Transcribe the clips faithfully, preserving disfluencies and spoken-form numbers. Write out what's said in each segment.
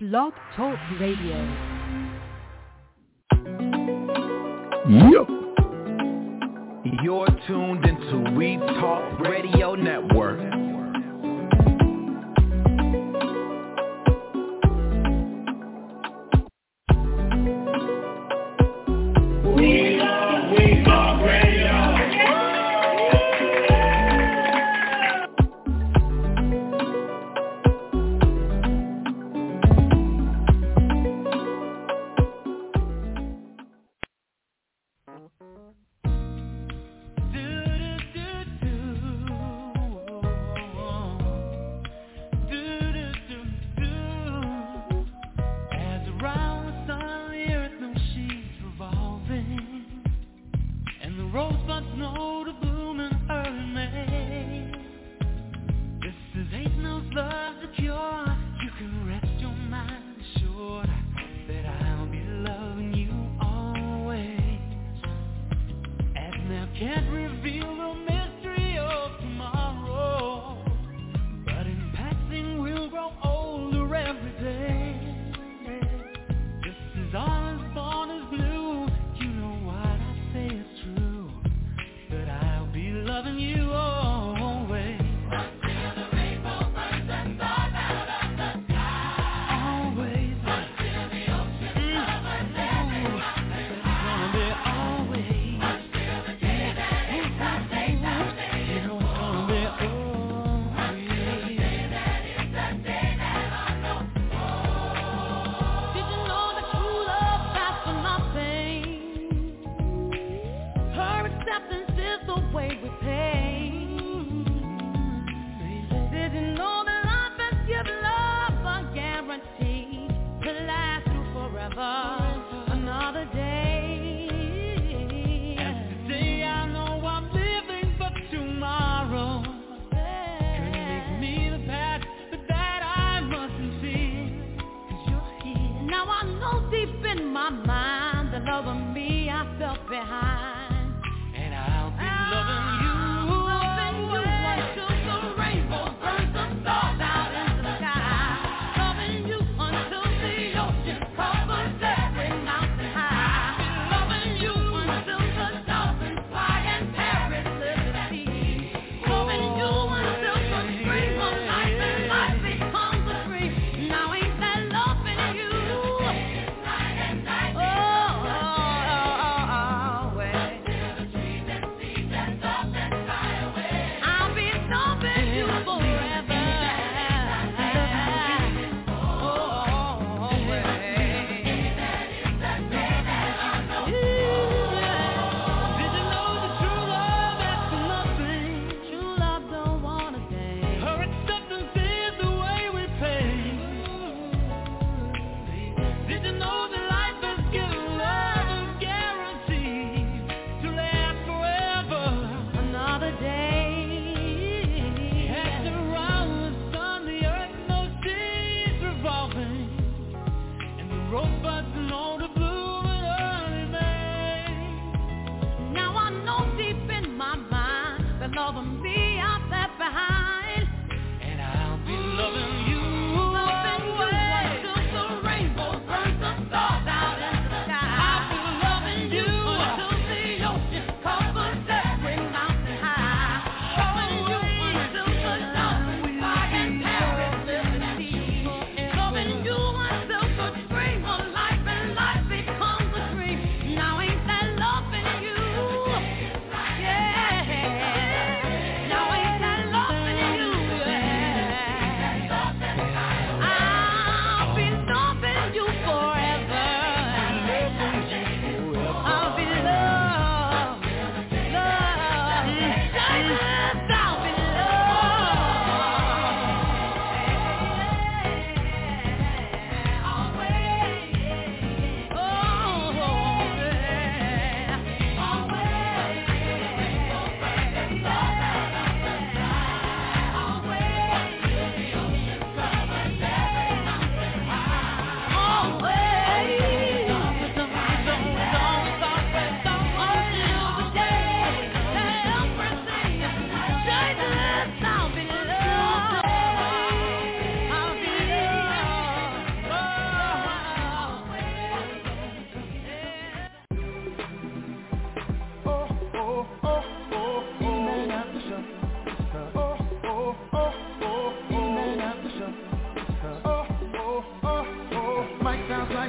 Blog Talk Radio. Yep. You're tuned into We Talk Radio Network. We are We Talk Radio. Away.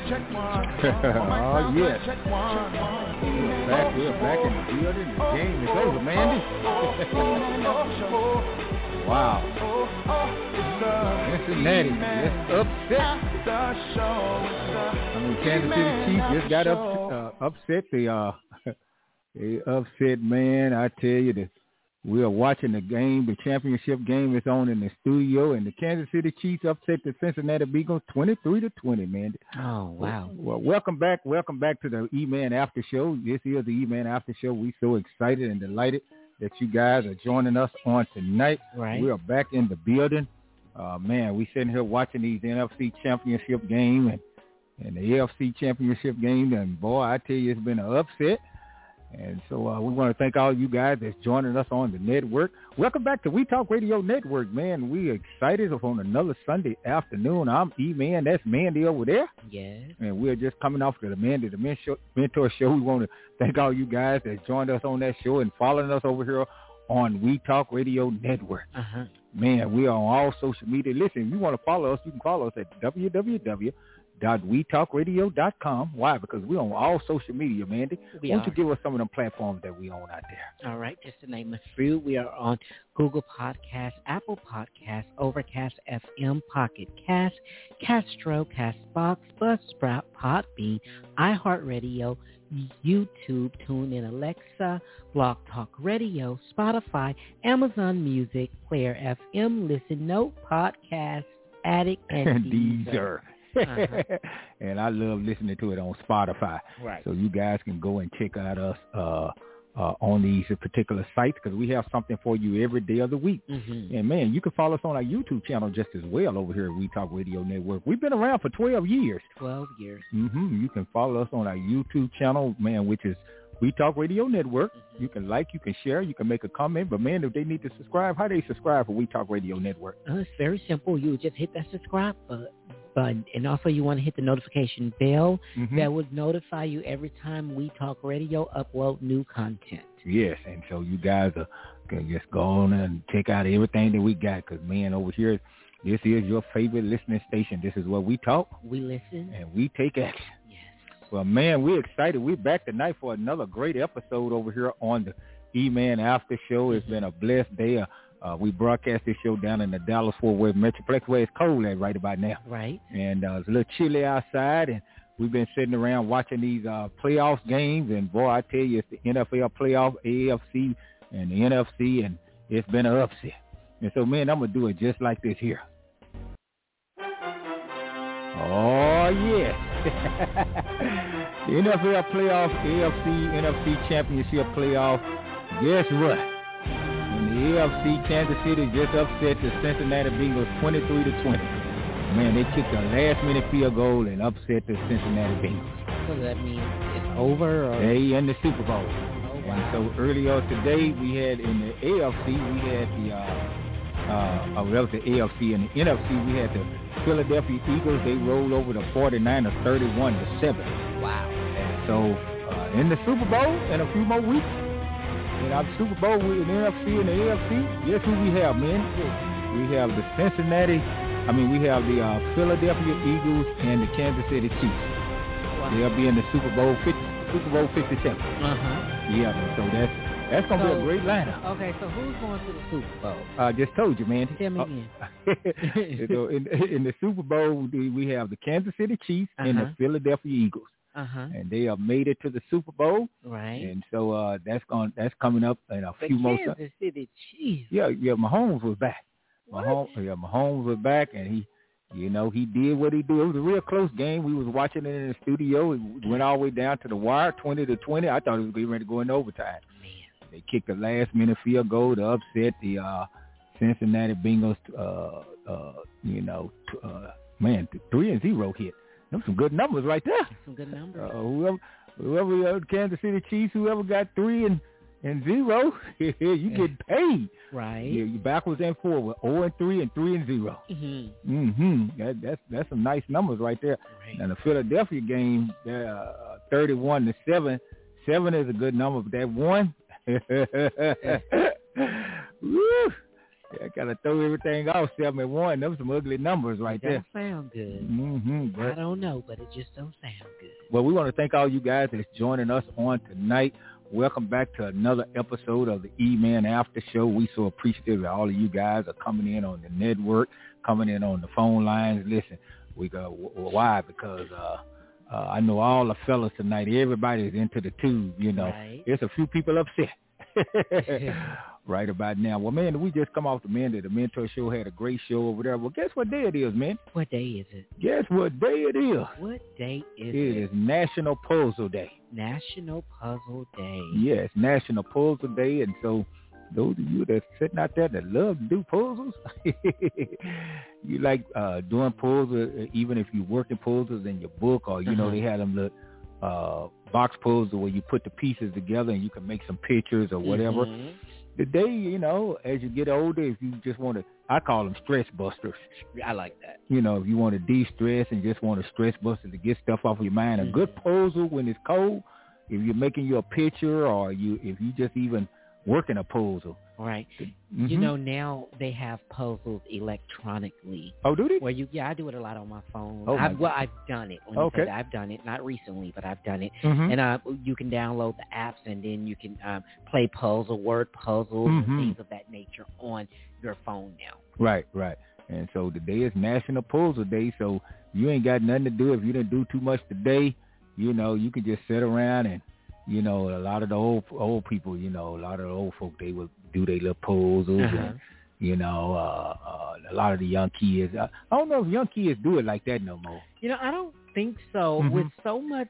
Oh, yes. We're back, we're back in the building. The game is over, Mandy. Wow. Cincinnati just upset. I mean, Kansas City Chiefs just got up, uh, upset. The uh, they upset, man. I tell you, the, we are watching the game. The championship game is on in the studio, and the Kansas City Chiefs upset the Cincinnati Bengals twenty-three to twenty, man. Oh, wow. Well, welcome back. Welcome back to the E-Man After Show. This is the E-Man After Show. We're so excited and delighted that you guys are joining us on tonight. Right. We are back in the building. Uh, man, we sitting here watching these N F C championship game and, and the A F C championship game, and boy, I tell you, it's been an upset. And so uh, we want to thank all you guys that's joining us on the network. Welcome back to We Talk Radio Network, man. We are excited on another Sunday afternoon. I'm E-Man. That's Mandy over there. Yes. And we're just coming off to the Mandy the Mentor Show. We want to thank all you guys that joined us on that show and following us over here on We Talk Radio Network. Uh-huh. Man, we are on all social media. Listen, if you want to follow us, you can follow us at w w w dot we talk radio dot com. Why? Because we're on all social media, Mandy. We Why don't are. you give us some of them platforms that we own out there? All right, just to name a few, we are on Google Podcasts, Apple Podcasts, Overcast F M, Pocket Cast, Castro, Castbox, Buzzsprout, Podbean, iHeartRadio, YouTube, TuneIn, Alexa, Blog Talk Radio, Spotify, Amazon Music, Player F M, Listen Note, Podcast Addict, and Deezer. Uh-huh. And I love listening to it on Spotify. Right. So you guys can go and check out us uh, uh, on these particular sites because we have something for you every day of the week. Mm-hmm. And, man, you can follow us on our YouTube channel just as well over here at We Talk Radio Network. We've been around for twelve years. twelve years. Mm-hmm. You can follow us on our YouTube channel, man, which is We Talk Radio Network. Mm-hmm. You can like, you can share, you can make a comment. But, man, if they need to subscribe, how do they subscribe for We Talk Radio Network? Uh, it's very simple. You just hit that subscribe button. Button. And also you want to hit the notification bell. Mm-hmm. That would notify you every time We Talk Radio upload new content. Yes, and so you guys are can just go on and check out everything that we got because, man, over here, this is your favorite listening station. This is where we talk. We listen. And we take action. Yes. Well, man, we're excited. We're back tonight for another great episode over here on the E-Man After Show. It's been a blessed day. Uh, Uh, we broadcast this show down in the Dallas-Fort Worth Metroplex where it's cold at right about now. Right. And uh, it's a little chilly outside, and we've been sitting around watching these uh, playoff games. And, boy, I tell you, it's the N F L playoff, A F C, and the N F C, and it's been an upset. And so, man, I'm going to do it just like this here. Oh, yes. The N F L playoff, A F C, N F C championship playoff. Guess what? The A F C, Kansas City just upset the Cincinnati Bengals twenty-three to twenty. Man, they kicked a last-minute field goal and upset the Cincinnati Bengals. So that means it's over? Or? They in the Super Bowl. Oh, wow. And so earlier today, we had in the A F C, we had the, uh, uh, oh, that was the A F C. In the N F C, we had the Philadelphia Eagles. They rolled over the forty-niners thirty-one to seven. Wow. And so uh, in the Super Bowl, in a few more weeks, in our Super Bowl in the N F C and the A F C, guess who we have, man? We have the Cincinnati, I mean, we have the uh, Philadelphia Eagles and the Kansas City Chiefs. Wow. They'll be in the Super Bowl fifty, Super Bowl fifty-seven. Uh-huh. Yeah, man, so that's that's going to so, be a great lineup. Okay, so who's going to the Super Bowl? I uh, just told you, man. Tell me again. so in, in the Super Bowl, we have the Kansas City Chiefs uh-huh. and the Philadelphia Eagles. Uh-huh. And they have made it to the Super Bowl, right? And so uh, that's going that's coming up in a the few more. Kansas City Chiefs. Yeah, yeah. Mahomes was back. What? Mahomes, yeah, Mahomes was back, and he, you know, he did what he did. It was a real close game. We was watching it in the studio. It went all the way down to the wire, twenty to twenty. I thought it was getting ready to go in overtime. Man, they kicked a last minute field goal to upset the uh, Cincinnati Bengals. Uh, uh, you know, t- uh, man, three and zero hit. Those some good numbers right there. Some good numbers. Uh, whoever, whoever uh, Kansas City Chiefs, whoever got three and, and zero, you get paid. Right. Yeah, you backwards and forward, zero and three and three and zero. Mm-hmm. Mm-hmm. That, that's that's some nice numbers right there. Right. And the Philadelphia game, uh, thirty-one to seven. Seven is a good number, but that one, woo. I gotta throw everything off seven and one. Those some ugly numbers right it there. Don't sound good. Mm-hmm, but, I don't know, but it just don't sound good. Well, we want to thank all you guys that's joining us on tonight. Welcome back to another episode of the E-Man After Show. We so appreciative that all of you guys are coming in on the network, coming in on the phone lines. Listen, we go why? Because uh, uh, I know all the fellas tonight. Everybody is into the tube. You know, right. There's a few people upset. Right about now. Well, man, we just come off the man that the Mentor Show had a great show over there. Well, guess what day it is, man? What day is it? Guess what day it is? What day is it? It is National Puzzle Day. National Puzzle Day. Yes, National Puzzle Day. And so those of you that's sitting out there that love to do puzzles, you like uh, doing puzzles, even if you're working puzzles in your book, or, you uh-huh. know, they have them look uh, box puzzle where you put the pieces together and you can make some pictures or whatever. Mm-hmm. Today, you know, as you get older, if you just want to, I call them stress busters. I like that. You know, if you want to de-stress and just want a stress buster to get stuff off of your mind, mm-hmm. a good puzzle when it's cold, if you're making you a picture or you, if you just even working a puzzle. Right. Mm-hmm. You know, now they have puzzles electronically. Oh, do they? Where you, yeah, I do it a lot on my phone. Oh, I've, my well, I've done it. When okay. You said I've done it, not recently, but I've done it. Mm-hmm. And uh, you can download the apps, and then you can um, play puzzle, word puzzles, mm-hmm. and things of that nature on your phone now. Right, right. And so today is National Puzzle Day, so you ain't got nothing to do. If you didn't do too much today, you know, you can just sit around and, you know, a lot of the old old people, you know, a lot of the old folk, they would do their little puzzles uh-huh. and, you know, uh, uh, a lot of the young kids. I, I don't know if young kids do it like that no more. You know, I don't think so. Mm-hmm. With so much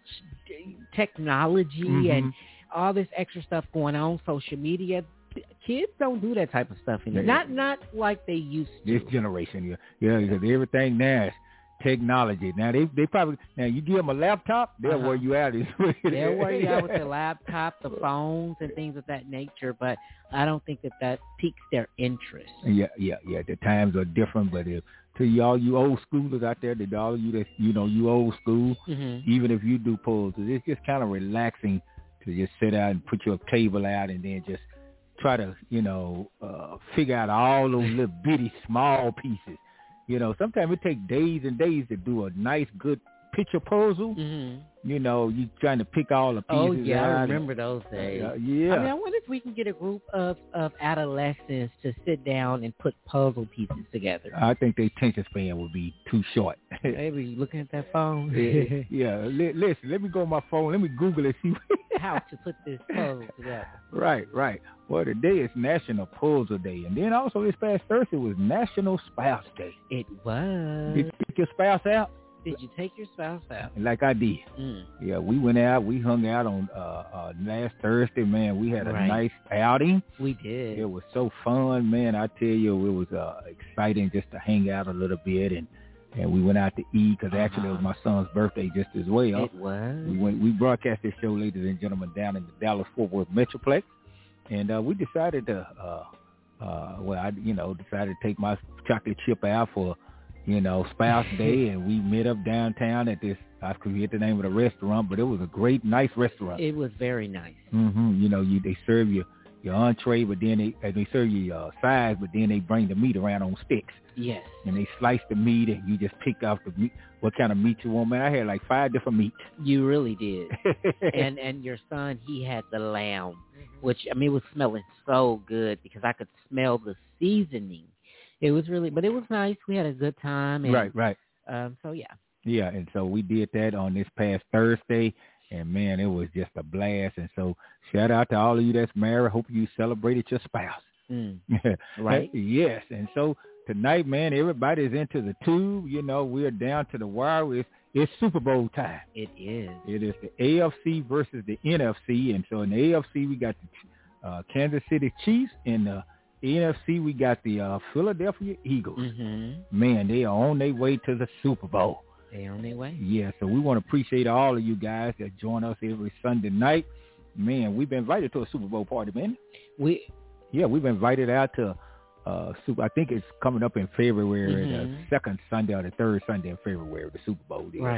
technology mm-hmm. and all this extra stuff going on, social media, kids don't do that type of stuff anymore. Yeah. Not not like they used to. This generation, yeah, yeah, because everything now is technology. Now they they probably now you give them a laptop, they'll uh-huh. wear you out. They'll wear you out with the laptop, the phones, and things of that nature. But I don't think that that piques their interest. Yeah, yeah, yeah. The times are different, but if to y'all you old schoolers out there, that all you that you know you old school, mm-hmm. even if you do puzzles, it's just kind of relaxing to just sit out and put your table out and then just try to you know uh, figure out all those little bitty small pieces. You know, sometimes it takes days and days to do a nice, good picture puzzle. Mm-hmm. You know, you trying to pick all the pieces Oh, yeah, out I remember and, those days. Uh, yeah. I mean, I wonder if we can get a group of, of adolescents to sit down and put puzzle pieces together. I think their attention span would be too short. Maybe looking at that phone. yeah, yeah. L- listen, let me go on my phone. Let me Google it. See how to put this puzzle together. Right, right. Well, today is National Puzzle Day. And then also this past Thursday was National Spouse Day. It was. Did you pick your spouse out? Did you take your spouse out? Like I did. Mm. Yeah, we went out. We hung out on uh, uh, last Thursday, man. We had a right. nice outing. We did. It was so fun, man. I tell you, it was uh, exciting just to hang out a little bit. And, and we went out to eat because uh-huh. actually it was my son's birthday just as well. It was. We went. We broadcast this show, ladies and gentlemen, down in the Dallas-Fort Worth Metroplex. And uh, we decided to, uh, uh, well, I, you know, decided to take my chocolate chip out for, you know, Spouse Day, and we met up downtown at this, I forget the name of the restaurant, but it was a great, nice restaurant. It was very nice. Mm-hmm. You know, you they serve you your entree, but then they they serve you your uh, sides, but then they bring the meat around on sticks. Yes. And they slice the meat, and you just pick out the meat, what kind of meat you want. Man, I had like five different meats. You really did. and and your son, he had the lamb, which, I mean, it was smelling so good because I could smell the seasoning. It was really, but it was nice. We had a good time. And, right, right. Um, so, yeah. Yeah, and so we did that on this past Thursday, and, man, it was just a blast. And so shout out to all of you that's married. Hope you celebrated your spouse. Mm. Right? Yes, and so tonight, man, everybody's into the tube. You know, we're down to the wire. It's, it's Super Bowl time. It is. It is the A F C versus the N F C. And so in the A F C, we got the uh, Kansas City Chiefs. In the N F C, we got the uh, Philadelphia Eagles. Mm-hmm. Man, they are on their way to the Super Bowl. They on their way? Yeah, so we want to appreciate all of you guys that join us every Sunday night. Man, we've been invited to a Super Bowl party, man. We, Yeah, we've been invited out to Uh, super, I think it's coming up in February, mm-hmm. the second Sunday or the third Sunday in February, the Super Bowl. Deal. Right.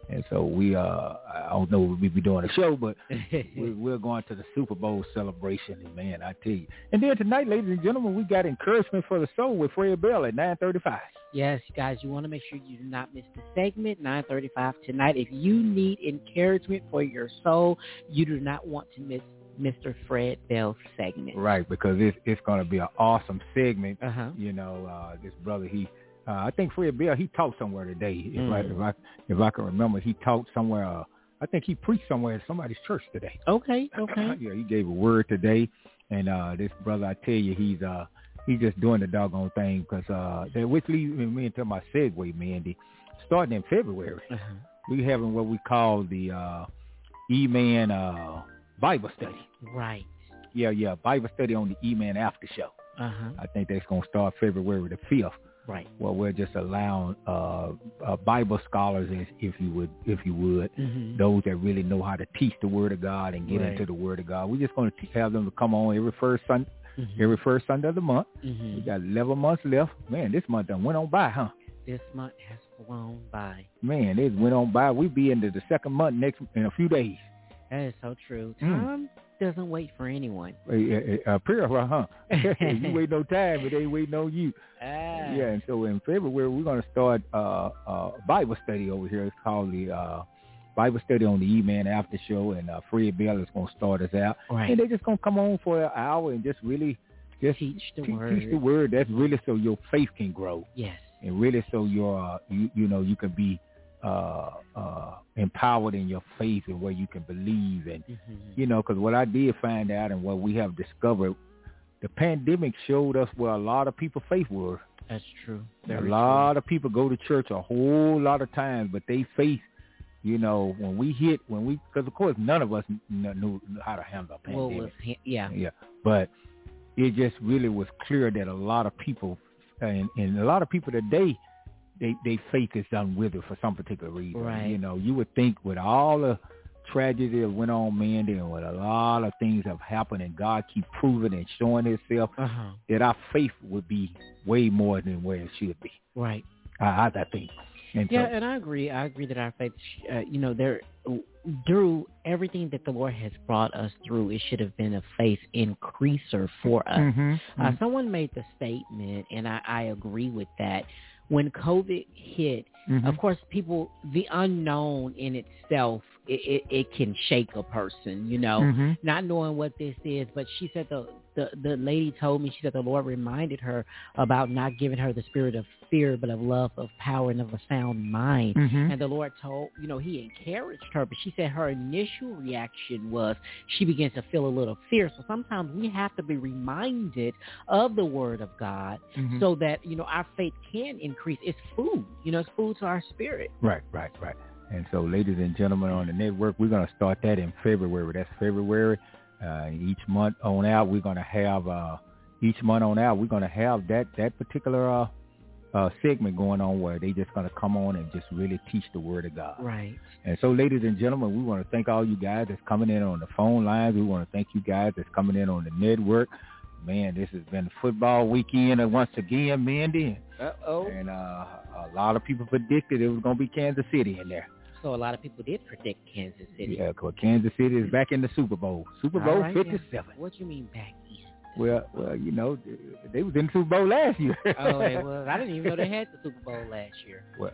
And so we, uh, I don't know if we'll be doing a show, but we, we're going to the Super Bowl celebration. And, man, I tell you. And then tonight, ladies and gentlemen, we got Encouragement for the Soul with Fred Bell at nine thirty-five. Yes, guys, you want to make sure you do not miss the segment, nine thirty-five tonight. If you need encouragement for your soul, you do not want to miss Mister Fred Bell's segment. Right, because it's, it's going to be an awesome segment. Uh-huh. You know, uh, this brother, he, uh, I think Fred Bell, he talked somewhere today. If, Mm. I, if I if I can remember, he talked somewhere. Uh, I think he preached somewhere at somebody's church today. Okay, okay. Yeah, he gave a word today. And uh, this brother, I tell you, he's uh, he's just doing the doggone thing because uh, that which leads me into my segue, Mandy. Starting in February, Uh-huh. we having what we call the uh, E-Man uh, Bible study. Right. Yeah, yeah, Bible study on the E-Man After Show. Uh-huh. I think that's going to start February the fifth. Right. Well, we're just allowing uh, uh, Bible scholars, as if you would, if you would, Mm-hmm. those that really know how to teach the Word of God and get Right. into the Word of God. We're just going to have them to come on every first Sunday, Mm-hmm. every first Sunday of the month. Mm-hmm. We got eleven months left. Man, this month done went on by, huh? This month has flown by. Man, it went on by. We be into the second month next in a few days. That is so true. Mm. Time doesn't wait for anyone. Uh, uh, prayer, huh? You wait no time, but they waiting on you. Ah. Yeah, and so in February, we're going to start uh, uh, Bible study over here. It's called the uh, Bible Study on the E-Man After Show, and uh, Fred Bell is going to start us out. Right. And they're just going to come on for an hour and just really just Teach the te- word. Teach the word. That's really so your faith can grow. Yes. And really so your, uh, you, you know, you can be uh, uh, empowered in your faith and where you can believe. And, Mm-hmm. you know, because what I did find out and what we have discovered, the pandemic showed us where a lot of people faith were. That's true. A Very lot true. of people go to church a whole lot of times, but they faith, you know, when we hit, when we, because of course none of us kn- knew how to handle a Well, pandemic. was, yeah. Yeah, but it just really was clear that a lot of people, and, and a lot of people today, they, they faith is done with it for some particular reason. Right. You know, you would think with all the tragedy that went on, Mandy, and with a lot of things have happened, and God keep proving and showing Himself, Uh-huh. that our faith would be way more than where it should be. Right. I, I, I think. And Yeah, so, and I agree. I agree that our faith, uh, you know, there through everything that the Lord has brought us through, it should have been a faith increaser for us. Mhm, Uh, mhm. someone made the statement, and I, I agree with that. When COVID hit, Mhm. of course, people, the unknown in itself, it, it, it can shake a person, you know, Mhm. not knowing what this is. But she said the, the, the lady told me, she said the Lord reminded her about not giving her the spirit of fear, but of love, of power, and of a sound mind. Mhm. And the Lord told, you know, He encouraged her, but she said her initial reaction was she began to feel a little fear. So sometimes we have to be reminded of the Word of God Mhm. so that, you know, our faith can increase. It's food, you know, it's food to our spirit. Right, right, right. And so, ladies and gentlemen on the network, we're going to start that in February. That's February. Uh, each month on out, we're going to have, uh, each month on out, we're going to have that, that particular uh, uh, segment going on where they just going to come on and just really teach the Word of God. Right. And so, ladies and gentlemen, we want to thank all you guys that's coming in on the phone lines. We want to thank you guys that's coming in on the network. Man, this has been football weekend once again, Mandy. Uh-oh. And uh, a lot of people predicted it was going to be Kansas City in there. So a lot of people did predict Kansas City. Yeah, because Kansas City is back in the Super Bowl. Super Bowl All right, fifty-seven. yeah. What do you mean back east? Well, well, you know, they was in the Super Bowl last year. Oh, they was. I didn't even know they had the Super Bowl last year. Well,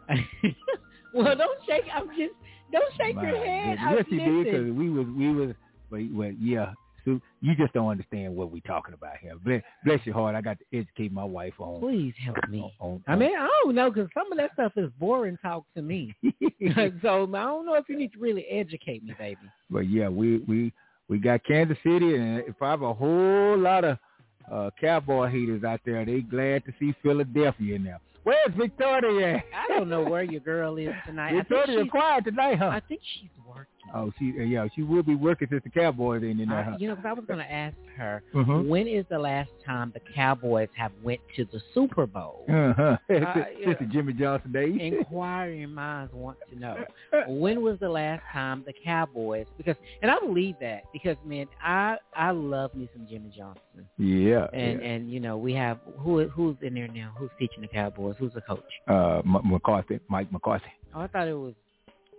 Well, don't shake. I'm just don't shake my your head. goodness. I'm Yes, you did, listening. because we was we was, but well, yeah. So you just don't understand what we're talking about here. Bless, bless your heart. I got to educate my wife on. Please help me. on, on I mean, I don't know, because some of that stuff is boring talk to me. So I don't know if you need to really educate me, baby. But yeah, we we we got Kansas City, and probably a whole lot of uh, Cowboy haters out there. They glad to see Philadelphia in there. Where's Victoria at? I don't know where your girl is tonight. I think Victoria's she's, quiet tonight, huh? I think she's working. Oh, she yeah, she will be working since the Cowboys ain't in there, I, huh? you know, because I was going to ask her, Mhm. when is the last time the Cowboys have went to the Super Bowl? Uh-huh. Since yeah. the Jimmy Johnson days. Inquiring minds want to know, when was the last time the Cowboys, because, and I believe that, because, man, I I love me some Jimmy Johnson. Yeah. And, yeah. and you know, we have, who who's in there now? Who's teaching the Cowboys? Who's the coach? Uh, M- McCarthy, Mike McCarthy. Oh, I thought it was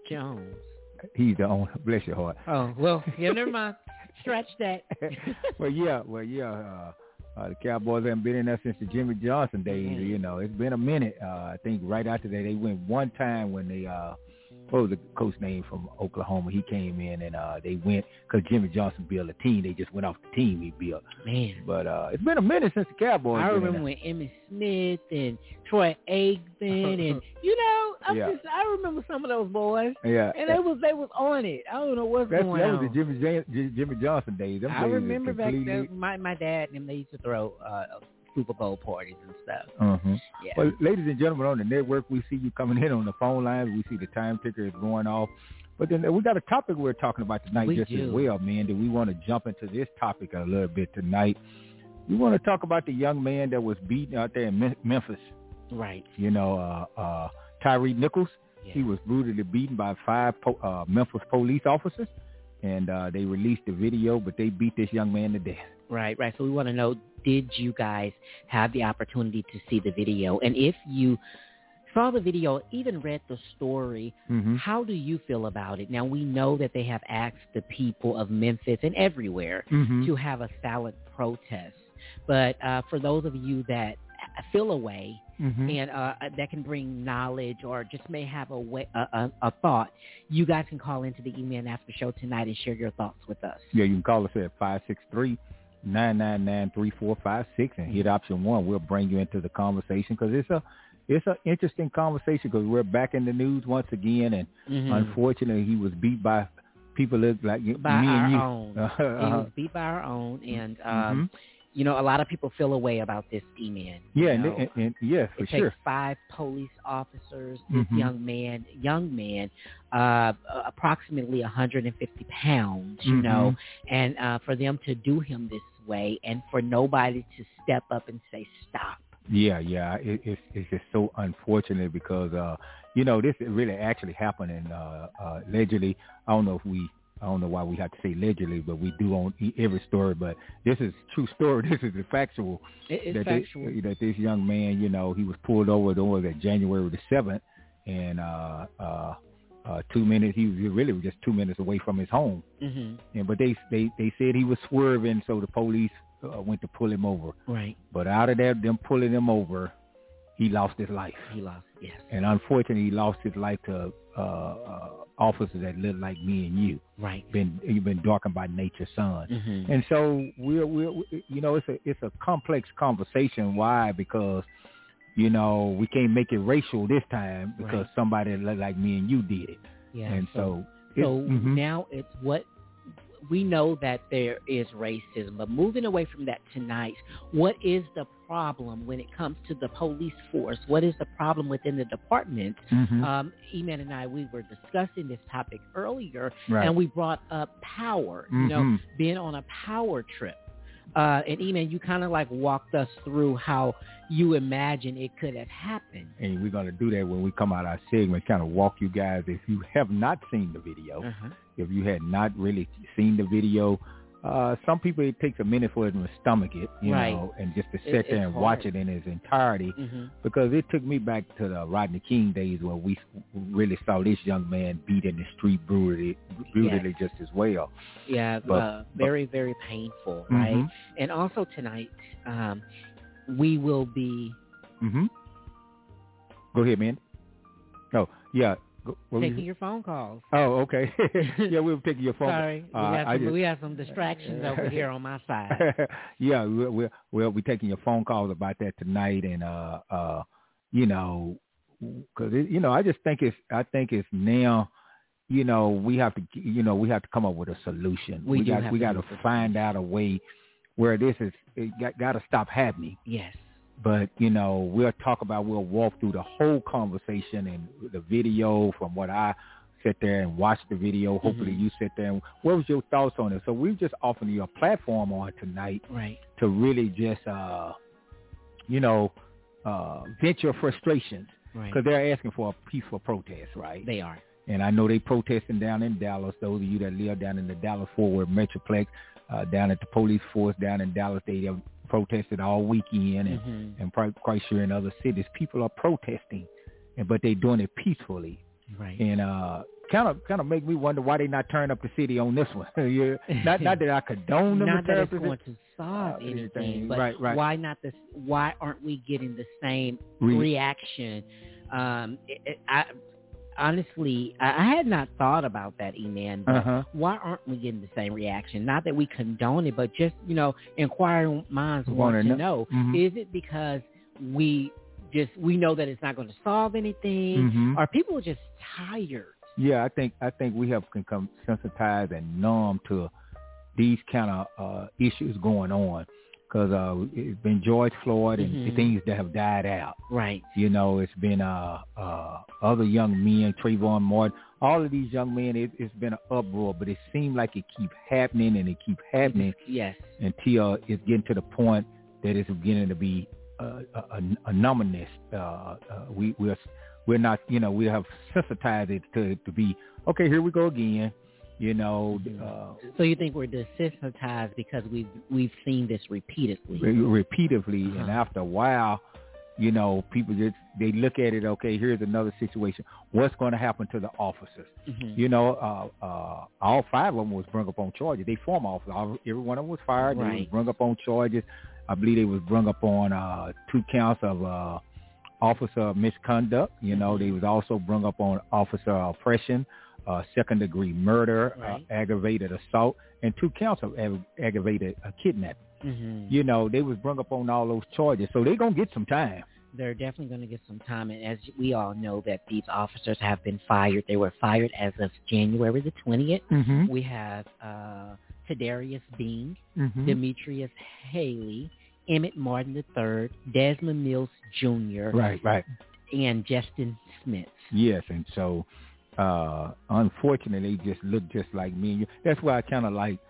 Jones. He's the owner. Bless your heart. Oh, well, yeah, never mind. Stretch that. well, yeah, well, yeah. Uh, uh, the Cowboys haven't been in there since the Jimmy Johnson days. Mm-hmm. You know, it's been a minute. Uh, I think right after that, they went one time when they, uh, what was the coach name from Oklahoma? He came in and uh, they went, because Jimmy Johnson built a team. They just went off the team he built. Man. But uh, it's been a minute since the Cowboys. I remember when Emmitt Smith and Troy Aikman and, you know, I'm yeah. just, I remember some of those boys. Yeah. And they was they was on it. I don't know what's That's, going that on. was the Jimmy, Jan- Jimmy Johnson days. Them I days remember back completely... then, my, my dad and them, they used to throw uh, Super Bowl parties and stuff. Uh-huh. Yeah. Well, ladies and gentlemen, on the network, we see you coming in on the phone lines. We see the time ticker is going off. But then we got a topic we're talking about tonight we just do. as well, man. Do we want to jump into this topic a little bit tonight? We want to talk about the young man that was beaten out there in Memphis. Right. You know, uh, uh, Tyree Nichols. Yeah. He was brutally beaten by five po- uh, Memphis police officers, and uh, they released the video, but they beat this young man to death. Right, right. So we want to know, did you guys have the opportunity to see the video? And if you saw the video, even read the story, mm-hmm. how do you feel about it? Now, we know that they have asked the people of Memphis and everywhere mm-hmm. to have a silent protest. But uh, for those of you that feel a way mm-hmm. and uh, that can bring knowledge or just may have a, way, a, a, a thought, you guys can call into the Email and After Show tonight and share your thoughts with us. Yeah, you can call us at five six three, nine nine nine, three four five six and hit option one. We'll bring you into the conversation because it's a it's an interesting conversation because we're back in the news once again, and mm-hmm. unfortunately, he was beat by people like by me our and you. Own. Uh-huh. He was beat by our own, and um, mm-hmm. you know, a lot of people feel a way about this E-Man. Yeah, you know? and, and, and yeah, for it sure. takes five police officers. This mm-hmm. young man, young man, uh, approximately one hundred fifty pounds, you mm-hmm. know, and uh, for them to do him this way, and for nobody to step up and say stop. Yeah, yeah, it, it's it's just so unfortunate because uh, you know, this really actually happened, and uh, uh, allegedly, I don't know if we. I don't know why we have to say allegedly, but we do on every story. But this is a true story. This is the factual. It is that factual. They, that this young man, you know, he was pulled over over that January the seventh, and uh, uh, uh, two minutes. He was really just two minutes away from his home. Mm-hmm. And but they they they said he was swerving, so the police uh, went to pull him over. Right. But out of that, them pulling him over, he lost his life. He lost. Yes. And unfortunately, he lost his life to uh, uh, officers that look like me and you. Right. Been you've been darkened by nature's sun. Mm-hmm. And so we're we're you know it's a it's a complex conversation. Why? Because you know we can't make it racial this time because right. somebody that look like me and you did it. Yeah. And so so, so mm-hmm. now it's what we know that there is racism, but moving away from that tonight, what is the problem when it comes to the police force? What is the problem within the department? Mm-hmm. Um, Eman and I, we were discussing this topic earlier, right. and we brought up power, mm-hmm. you know, being on a power trip. Uh, and Eman, you kind of like walked us through how you imagine it could have happened. And we're going to do that when we come out our segment, kind of walk you guys, if you have not seen the video, uh-huh. if you had not really seen the video, uh, some people, it takes a minute for them to stomach it, you right. know, and just to sit it, there and hard. watch it in its entirety, mm-hmm. because it took me back to the Rodney King days where we really saw this young man beat in the street brutally, brutally yes. just as well. Yeah, but, uh, very, but, very painful, right? Mm-hmm. And also tonight, um, we will be... Mm-hmm. Go ahead, man. Oh, yeah. What taking your phone calls. Oh, okay. Yeah, we were taking your phone. Sorry, we, uh, have some, just, we have some distractions over here on my side. Yeah, we'll, we'll we'll be taking your phone calls about that tonight, and uh, uh, you know, because you know, I just think it's I think it's now, you know, we have to you know we have to come up with a solution. We, we do got have we to got to find out a way where this is it got, got to stop happening. Yes. But, you know, we'll talk about, we'll walk through the whole conversation and the video from what I sit there and watch the video. Hopefully mm-hmm. you sit there. And what was your thoughts on it? So we're just offering you a platform on tonight right. to really just, uh, you know, uh, vent your frustrations. Right. Because they're asking for a peaceful protest, right? They are. And I know they protesting down in Dallas. Those of you that live down in the Dallas-Fort Worth Metroplex, uh, down at the police force down in Dallas, they have protested all weekend, and, mm-hmm. and probably quite sure in other cities. People are protesting, and but they're doing it peacefully. Right. And uh, kind of kind of make me wonder why they not turn up the city on this one. yeah. Not not that I condone them not to that turn it's up the going to solve uh, anything, anything. but right, right. why not this? Why aren't we getting the same Re- reaction? Um, it, it, I honestly, I, I had not thought about that, E-Man. But uh-huh. why aren't we getting the same reaction? Not that we condone it, but just you know, inquiring minds want to know. know. Mm-hmm. Is it because we just we know that it's not going to solve anything? Mm-hmm. Are people just tired? Yeah, I think I think we have become sensitized and numb to these kind of uh, issues going on because uh, it's been George Floyd and mm-hmm. things that have died out. Right. You know, it's been uh, uh, other young men, Trayvon Martin, all of these young men. It, it's been an uproar, but it seems like it keeps happening and it keeps happening. Yes. Until it's getting to the point that it's beginning to be uh, a, a, a numbness. Uh, uh, we we're we're not, you know, we have sensitized it to to be okay. Here we go again. You know. Uh, so you think we're desensitized because we've we've seen this repeatedly, re- repeatedly, uh-huh. and after a while, you know, people just they look at it. Okay, here's another situation. What's going to happen to the officers? Mm-hmm. You know, uh, uh, all five of them was brung up on charges. They former officers. All, every one of them was fired. Right. They was brung up on charges. I believe they was brung up on uh, two counts of uh, officer misconduct. You know, mm-hmm. they was also brung up on officer oppression. Uh, second degree murder, right. uh, aggravated assault, and two counts of ag- aggravated uh, kidnapping. Mm-hmm. You know, they was brung up on all those charges, so they're going to get some time. They're definitely going to get some time, and as we all know that these officers have been fired. They were fired as of January the twentieth. Mm-hmm. We have uh, Tadarius Bean, mm-hmm. Demetrius Haley, Emmett Martin the third, Desmond Mills Junior Right, right. and Justin Smith. Yes, and so... Uh, unfortunately, they just look just like me and you. That's why I kind of like,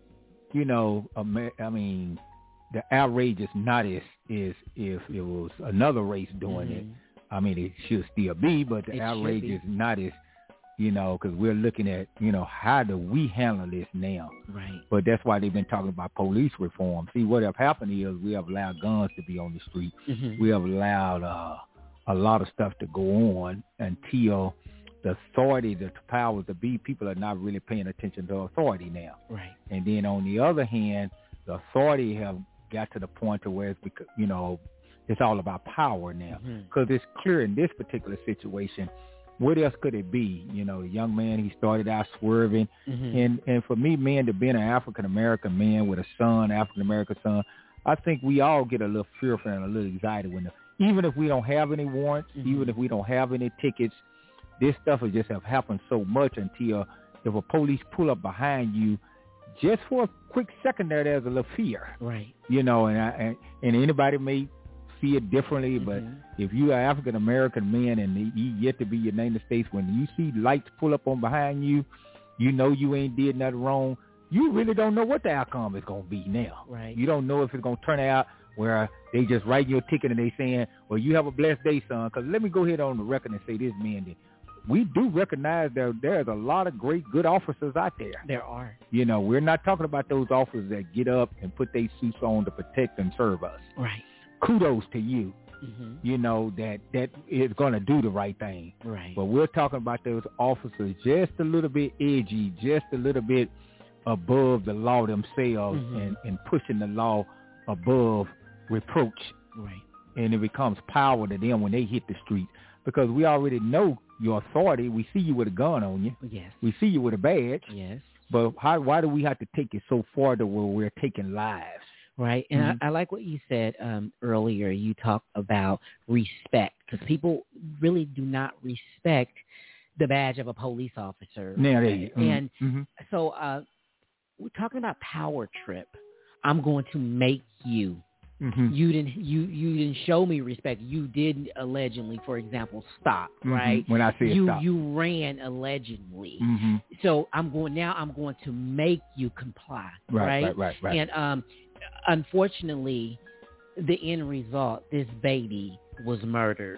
you know, I mean, the outrage is not as is if it was another race doing mm-hmm. it. I mean, it should still be, but the it outrage is not as, you know, because we're looking at, you know, how do we handle this now? Right. But that's why they've been talking about police reform. See, what have happened is we have allowed guns to be on the street. Mm-hmm. We have allowed uh, a lot of stuff to go on until the authority, the powers to be, people are not really paying attention to authority now. Right. And then on the other hand, the authority have got to the point to where it's, because, you know, it's all about power now. Because mm-hmm. it's clear in this particular situation, what else could it be? You know, the young man, he started out swerving. Mm-hmm. And, and for me, man, to being an African-American man with a son, African-American son, I think we all get a little fearful and a little anxiety when, the, even if we don't have any warrants, mm-hmm. even if we don't have any tickets, this stuff will just have happened so much until if a police pull up behind you, just for a quick second there, there's a little fear. Right. You know, and I, and, and anybody may see it differently, but mm-hmm. if you are African-American man and you yet to be in the United States, when you see lights pull up on behind you, you know you ain't did nothing wrong. You really don't know what the outcome is going to be now. Right. You don't know if it's going to turn out where they just write your ticket and they saying, well, you have a blessed day, son. Because let me go ahead on the record and say this, man, that we do recognize that there's a lot of great, good officers out there. There are. You know, we're not talking about those officers that get up and put their suits on to protect and serve us. Right. Kudos to you, mm-hmm. you know, that that is going to do the right thing. Right. But we're talking about those officers just a little bit edgy, just a little bit above the law themselves mm-hmm. and, and pushing the law above reproach. Right. And it becomes power to them when they hit the street. Because we already know your authority. We see you with a gun on you. Yes. We see you with a badge. Yes. But how, why do we have to take it so far to where we're taking lives? Right. And mm-hmm. I, I like what you said um, earlier. You talked about respect because people really do not respect the badge of a police officer. Yeah, there you go. And mm-hmm. so uh, we're talking about power trip. I'm going to make you. Mm-hmm. You didn't. You you didn't show me respect. You did allegedly, for example, stop. Mm-hmm. Right. When I say you stop, you ran allegedly. Mm-hmm. So I'm going now. I'm going to make you comply. Right. Right. Right. Right. right. And um, unfortunately, the end result, this baby was murdered.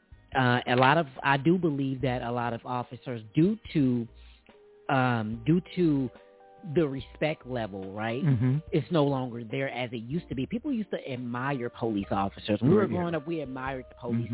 Uh, a lot of I do believe that a lot of officers, due to um, due to the respect level, right? Mm-hmm. It's no longer there as it used to be. People used to admire police officers. When we were yeah. growing up, we admired the police mm-hmm. officers.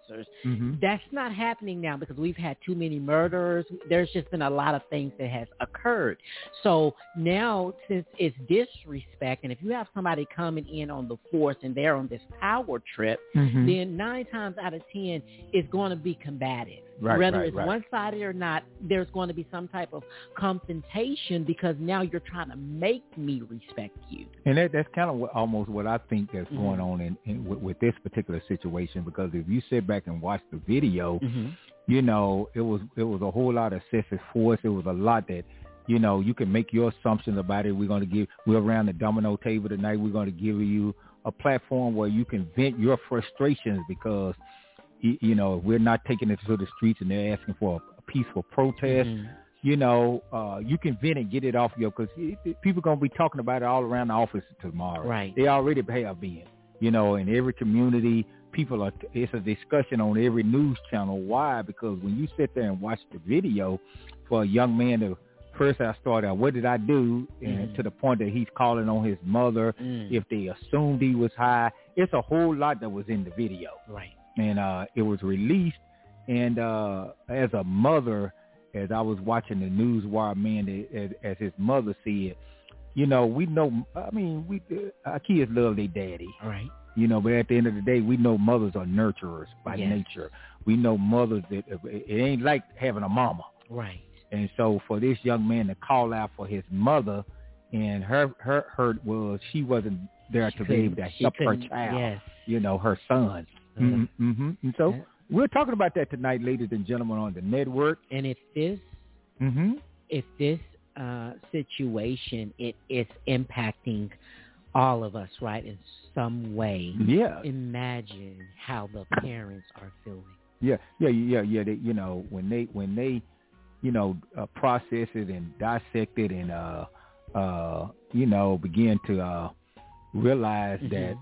officers. Mm-hmm. That's not happening now because we've had too many murders. There's just been a lot of things that has occurred. So now, since it's disrespect, and if you have somebody coming in on the force and they're on this power trip, mm-hmm. then nine times out of ten, it's going to be combative. Right, Whether right, it's right. one-sided or not, there's going to be some type of confrontation because now you're trying to make me respect you. And that, that's kind of what, almost what I think that's mm-hmm. going on in, in with, with this particular situation, because if you sit back and watch the video, mm-hmm. you know, it was it was a whole lot of excessive force. It was a lot that, you know, you can make your assumptions about it. We're going to give, we're around the domino table tonight. We're going to give you a platform where you can vent your frustrations because, you know, we're not taking it to the streets and they're asking for a, a peaceful protest. Mm-hmm. You know, uh, you can vent and get it off your, because people going to be talking about it all around the office tomorrow. Right. They already have been, you know, in every community. People are, it's a discussion on every news channel. Why? Because when you sit there and watch the video for a young man to, first I started out, what did I do? And mm. to the point that he's calling on his mother, mm. if they assumed he was high. It's a whole lot that was in the video. Right. And uh, it was released. And uh, as a mother, as I was watching the news wire, man, as, as his mother said, you know, we know, I mean, we our kids love their daddy. Right. You know, but at the end of the day, we know mothers are nurturers by yes. nature. We know mothers that it ain't like having a mama. Right. And so for this young man to call out for his mother, and her her hurt was she wasn't there she to be able to help her child, yes. you know, her son. Uh-huh. Mm-hmm, mm-hmm. And so yeah. we're talking about that tonight, ladies and gentlemen, on the network. And if this, mm-hmm. if this uh, situation, it is impacting all of us, right, in some way. Yeah. Imagine how the parents are feeling. Yeah, yeah, yeah, yeah. They, you know, when they when they, you know, uh, process it and dissect it and uh, uh, you know, begin to uh, realize mm-hmm. that,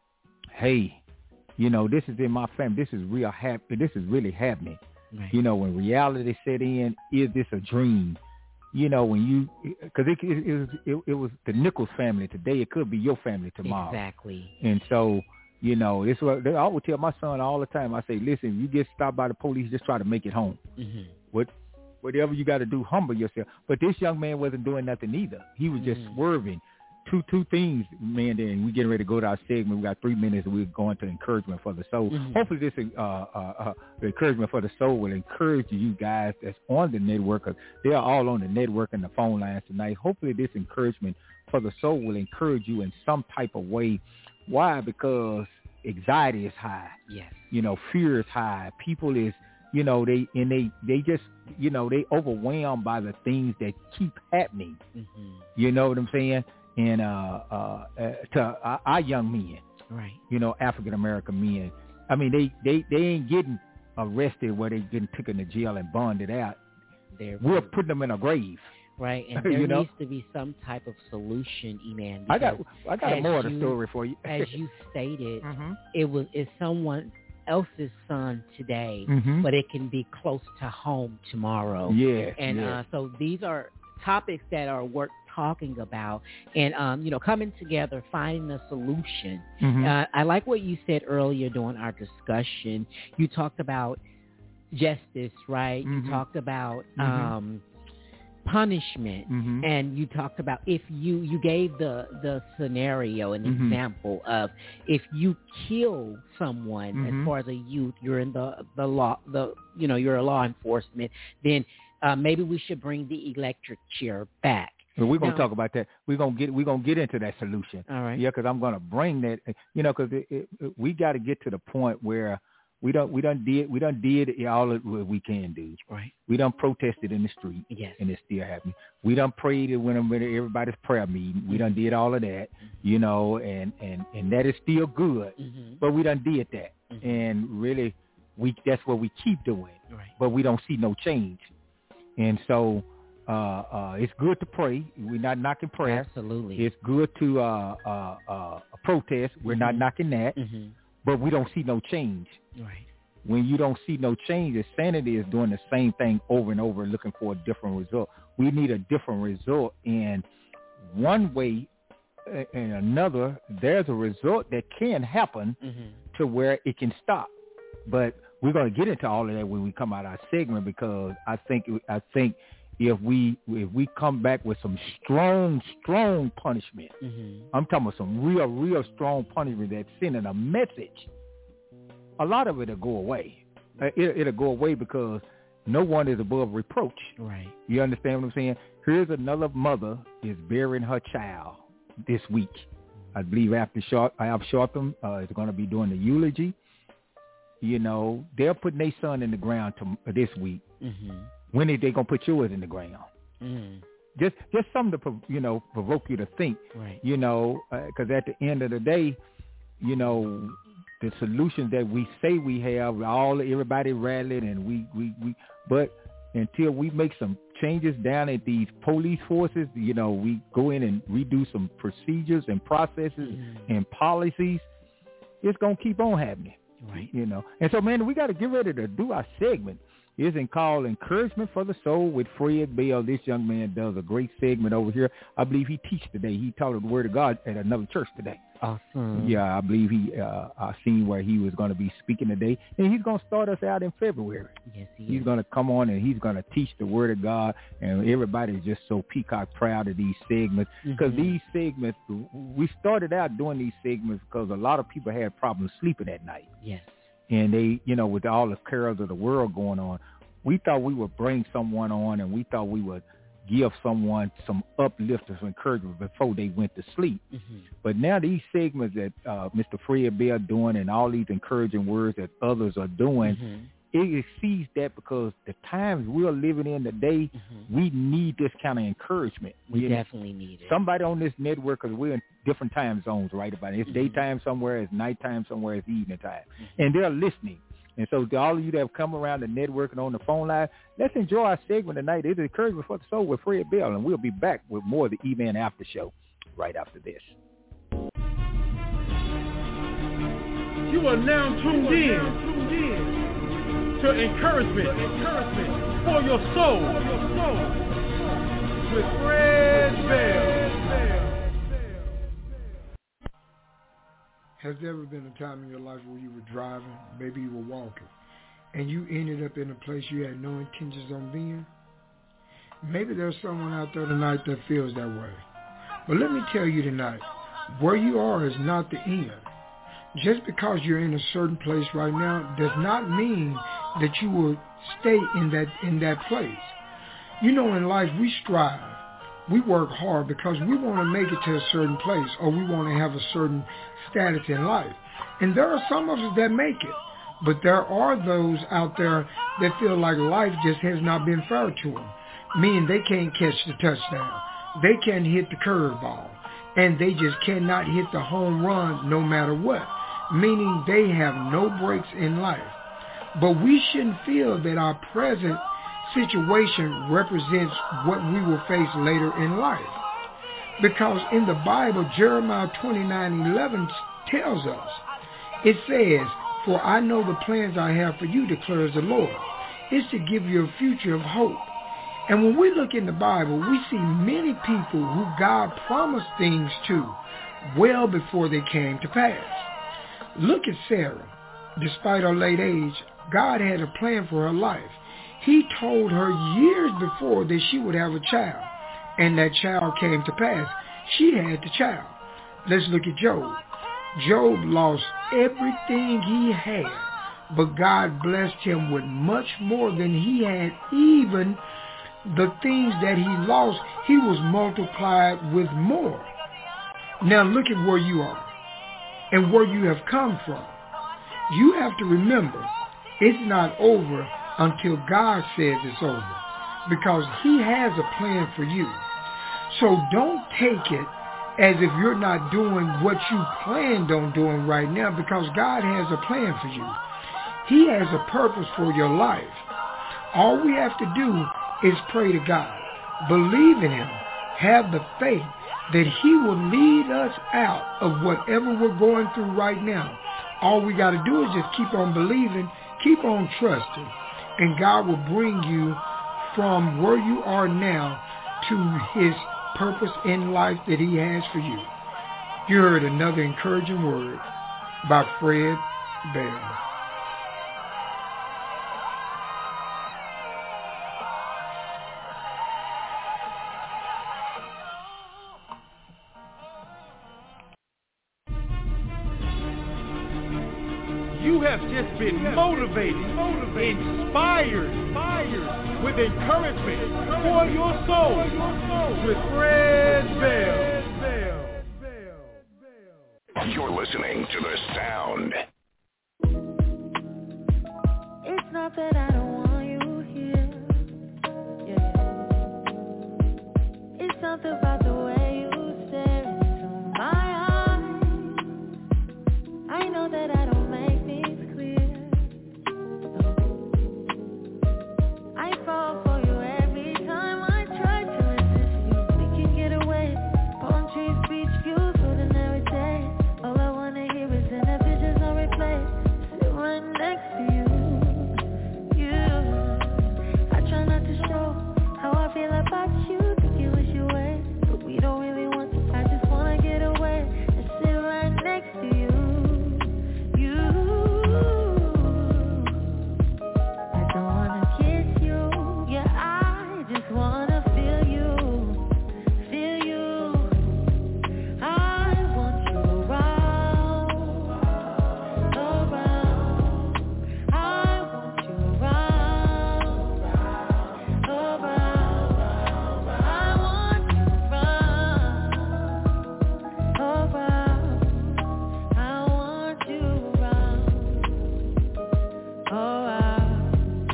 hey, you know, this is in my family. This is real. Hap- this is really happening. Right. You know, when reality set in, is this a dream? You know, when you, because it, it, it, was, it, it was the Nichols family today. It could be your family tomorrow. Exactly. And so, you know, this is what I would tell my son all the time. I say, listen, you get stopped by the police, just try to make it home. Mm-hmm. What, whatever you got to do, humble yourself. But this young man wasn't doing nothing either. He was just mm-hmm. swerving. Two two things, man. Then we getting ready to go to our segment. We got three minutes. And we're going to encouragement for the soul. Mm-hmm. Hopefully, this uh, uh, uh, the encouragement for the soul will encourage you guys that's on the network. Cause they are all on the network and the phone lines tonight. Hopefully, this encouragement for the soul will encourage you in some type of way. Why? Because anxiety is high. Yes. You know, fear is high. People is, you know, they and they they just, you know, they overwhelmed by the things that keep happening. Mm-hmm. You know what I'm saying? And uh, uh, uh, to uh, our young men, right? You know, African American men. I mean, they, they, they ain't getting arrested where they getting taken to jail and bonded out. They're, We're putting them in a grave, right? And there you know? needs to be some type of solution, Eman. I got I got a more of the you, story for you. As you stated, mm-hmm. it was it's someone else's son today, mm-hmm. but it can be close to home tomorrow. Yeah, and yeah. Uh, so these are topics that are worth talking about, and um, you know, coming together, finding a solution. Mm-hmm. Uh, I like what you said earlier during our discussion. You talked about justice, right? Mm-hmm. You talked about mm-hmm. um, punishment, mm-hmm. and you talked about if you you gave the the scenario, an mm-hmm. example of if you kill someone, mm-hmm. as far as a youth, you're in the the law, the you know, you're a law enforcement, then uh, maybe we should bring the electric chair back. Well, we're gonna now, talk about that. We're gonna get we're gonna get into that solution. All right. Yeah, because I'm gonna bring that. You know, because we got to get to the point where we don't we done did we done did all of what we can do. Right. We done protested in the street. Yes. And it's still happening. We done prayed when everybody's prayer meeting. We done did all of that. Mm-hmm. You know, and and and that is still good. Mm-hmm. But we done did that, mm-hmm. and really, we that's what we keep doing. Right. But we don't see no change, and so. Uh, uh, it's good to pray. We're not knocking prayer. Absolutely. It's good to uh, uh, uh, protest. We're mm-hmm. not knocking that. Mm-hmm. But we don't see no change. Right. When you don't see no change, insanity is doing the same thing over and over, looking for a different result. We need a different result. And one way and another, there's a result that can happen mm-hmm. to where it can stop. But we're going to get into all of that when we come out our segment, because I think I think if we if we come back with some strong, strong punishment, mm-hmm. I'm talking about some real, real strong punishment that's sending a message, a lot of it will go away. It, it'll go away because no one is above reproach. Right. You understand what I'm saying? Here's another mother is burying her child this week. I believe after Short, Al Sharpton uh, is going to be doing the eulogy. You know, they're putting their son in the ground to, this week. Mm-hmm. When are they going to put yours in the ground? Mm. Just just something to, you know, provoke you to think, right. you know, because uh, at the end of the day, you know, the solutions that we say we have, all everybody rallied and we, we, we, but until we make some changes down at these police forces, you know, we go in and redo some procedures and processes mm-hmm. and policies, it's going to keep on happening. Right. You know, and so, man, we got to get ready to do our segment. It's called Encouragement for the Soul with Fred Bell. This young man does a great segment over here. I believe he teaches today. He taught the Word of God at another church today. Awesome. Yeah, I believe he, uh, I seen where he was going to be speaking today. And he's going to start us out in February. Yes, he He's is. going to come on and he's going to teach the Word of God. And everybody's just so peacock proud of these segments. Because mm-hmm. these segments, we started out doing these segments because a lot of people had problems sleeping at night. Yes. And they, you know, with all the cares of the world going on, we thought we would bring someone on and we thought we would give someone some uplift or some encouragement before they went to sleep. Mm-hmm. But now these segments that uh, Mister Fred Bell doing and all these encouraging words that others are doing, mm-hmm. it exceeds that because the times we're living in today, mm-hmm. we need this kind of encouragement. We you definitely know? need it. Somebody on this network, because we're in different time zones, right? About it. It's mm-hmm. daytime somewhere, it's nighttime somewhere, it's evening time. Mm-hmm. And they're listening. And so to all of you that have come around the network and on the phone line, let's enjoy our segment tonight. It's Encouragement for the Soul with Fred Bell, and we'll be back with more of the E-Man After Show right after this. You are now tuned in, tuned in to Encouragement, encouragement for your soul, for your soul with Fred Bell. Has there ever been a time in your life where you were driving, maybe you were walking, and you ended up in a place you had no intentions on being? Maybe there's someone out there tonight that feels that way. But let me tell you tonight, where you are is not the end. Just because you're in a certain place right now does not mean that you will stay in that in that place. You know, in life we strive. We work hard because we want to make it to a certain place or we want to have a certain status in life. And there are some of us that make it. But there are those out there that feel like life just has not been fair to them. Meaning they can't catch the touchdown. They can't hit the curveball. And they just cannot hit the home run no matter what. Meaning they have no breaks in life. But we shouldn't feel that our present situation represents what we will face later in life. Because in the Bible, Jeremiah twenty-nine eleven tells us, it says, "For I know the plans I have for you, declares the Lord." It's to give you a future of hope. And when we look in the Bible, we see many people who God promised things to well before they came to pass. Look at Sarah. Despite her late age, God had a plan for her life. He told her years before that she would have a child, and that child came to pass. She had the child. Let's look at Job. Job lost everything he had, but God blessed him with much more than he had. Even the things that he lost, he was multiplied with more. Now look at where you are and where you have come from. You have to remember, it's not over until God says it's over, because he has a plan for you. So don't take it as if you're not doing what you planned on doing right now, because God has a plan for you. He has a purpose for your life. All we have to do is pray to God, believe in him, have the faith that he will lead us out of whatever we're going through right now. All we got to do is just keep on believing, keep on trusting, and God will bring you from where you are now to his purpose in life that he has for you. You heard another encouraging word by Fred Bell. You have just been motivated, inspired, inspired with encouragement for your soul with Fred Bell. You're listening to The Sound. It's not that I don't want you here. Yeah. It's something about the way you stare into my eyes. I know that I don't make things clear. I fall for you every time I try to resist you. We can get away. Palm trees, beach views, ordinary day. All I wanna hear is in the visions on replay. Sit right next to you. You. I try not to show how I feel about you. Think you wish you away, but we don't really want to. I just wanna get away and sit right next to you. You. I don't wanna kiss you. Yeah, I just wanna feel you. Feel you. I want you around. Around. I want you around. Around. I want you around. Around. I want you around. Around.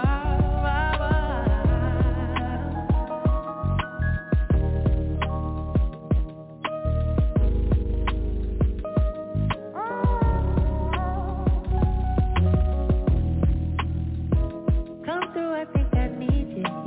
Come through, I think I need you here.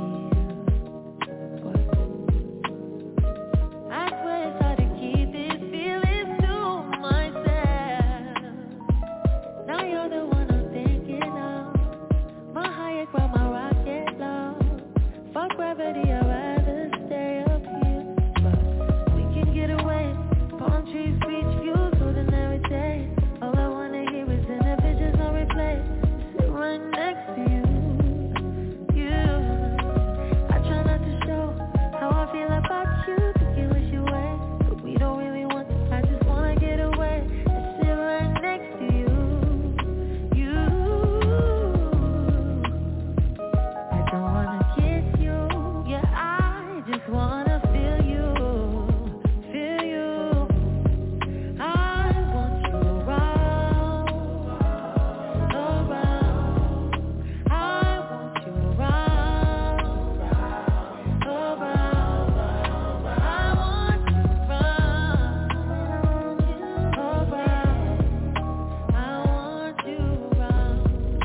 I swear it's hard to keep these feelings to myself. Now you're the one I'm thinking of. My higher ground, my rocket low. Fuck gravity, I'd rather stay up here. But we can get away. Palm trees, beach views, ordinary day. All I wanna hear is in the visions on replay. Sit right next to you. You. I try not to show how I feel about you. Think you wish you away, but we don't really want to. I just wanna get away and sit right next to you. You. I don't wanna kiss you. Yeah, I just wanna feel you. Feel you. I want you around. Around. I want you around. Around. I want you around. Around. I want you around.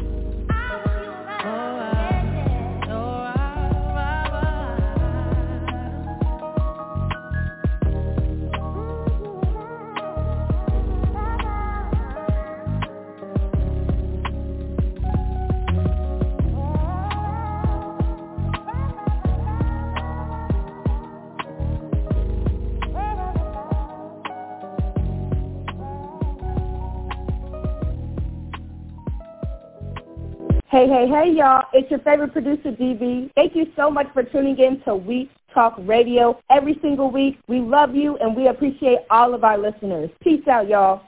Hey, hey, hey, y'all. It's your favorite producer, D B. Thank you so much for tuning in to We Talk Radio every single week. We love you, and we appreciate all of our listeners. Peace out, y'all.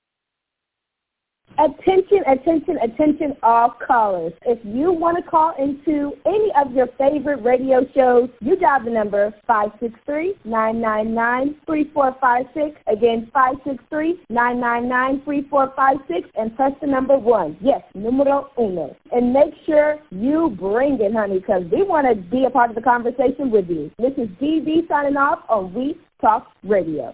Attention, attention, attention, all callers. If you want to call into any of your favorite radio shows, you dial the number five six three, nine nine nine, three four five six. Again, five six three, nine nine nine, three four five six, and press the number one. Yes, numero uno. And make sure you bring it, honey, because we want to be a part of the conversation with you. This is D B signing off on We Talk Radio.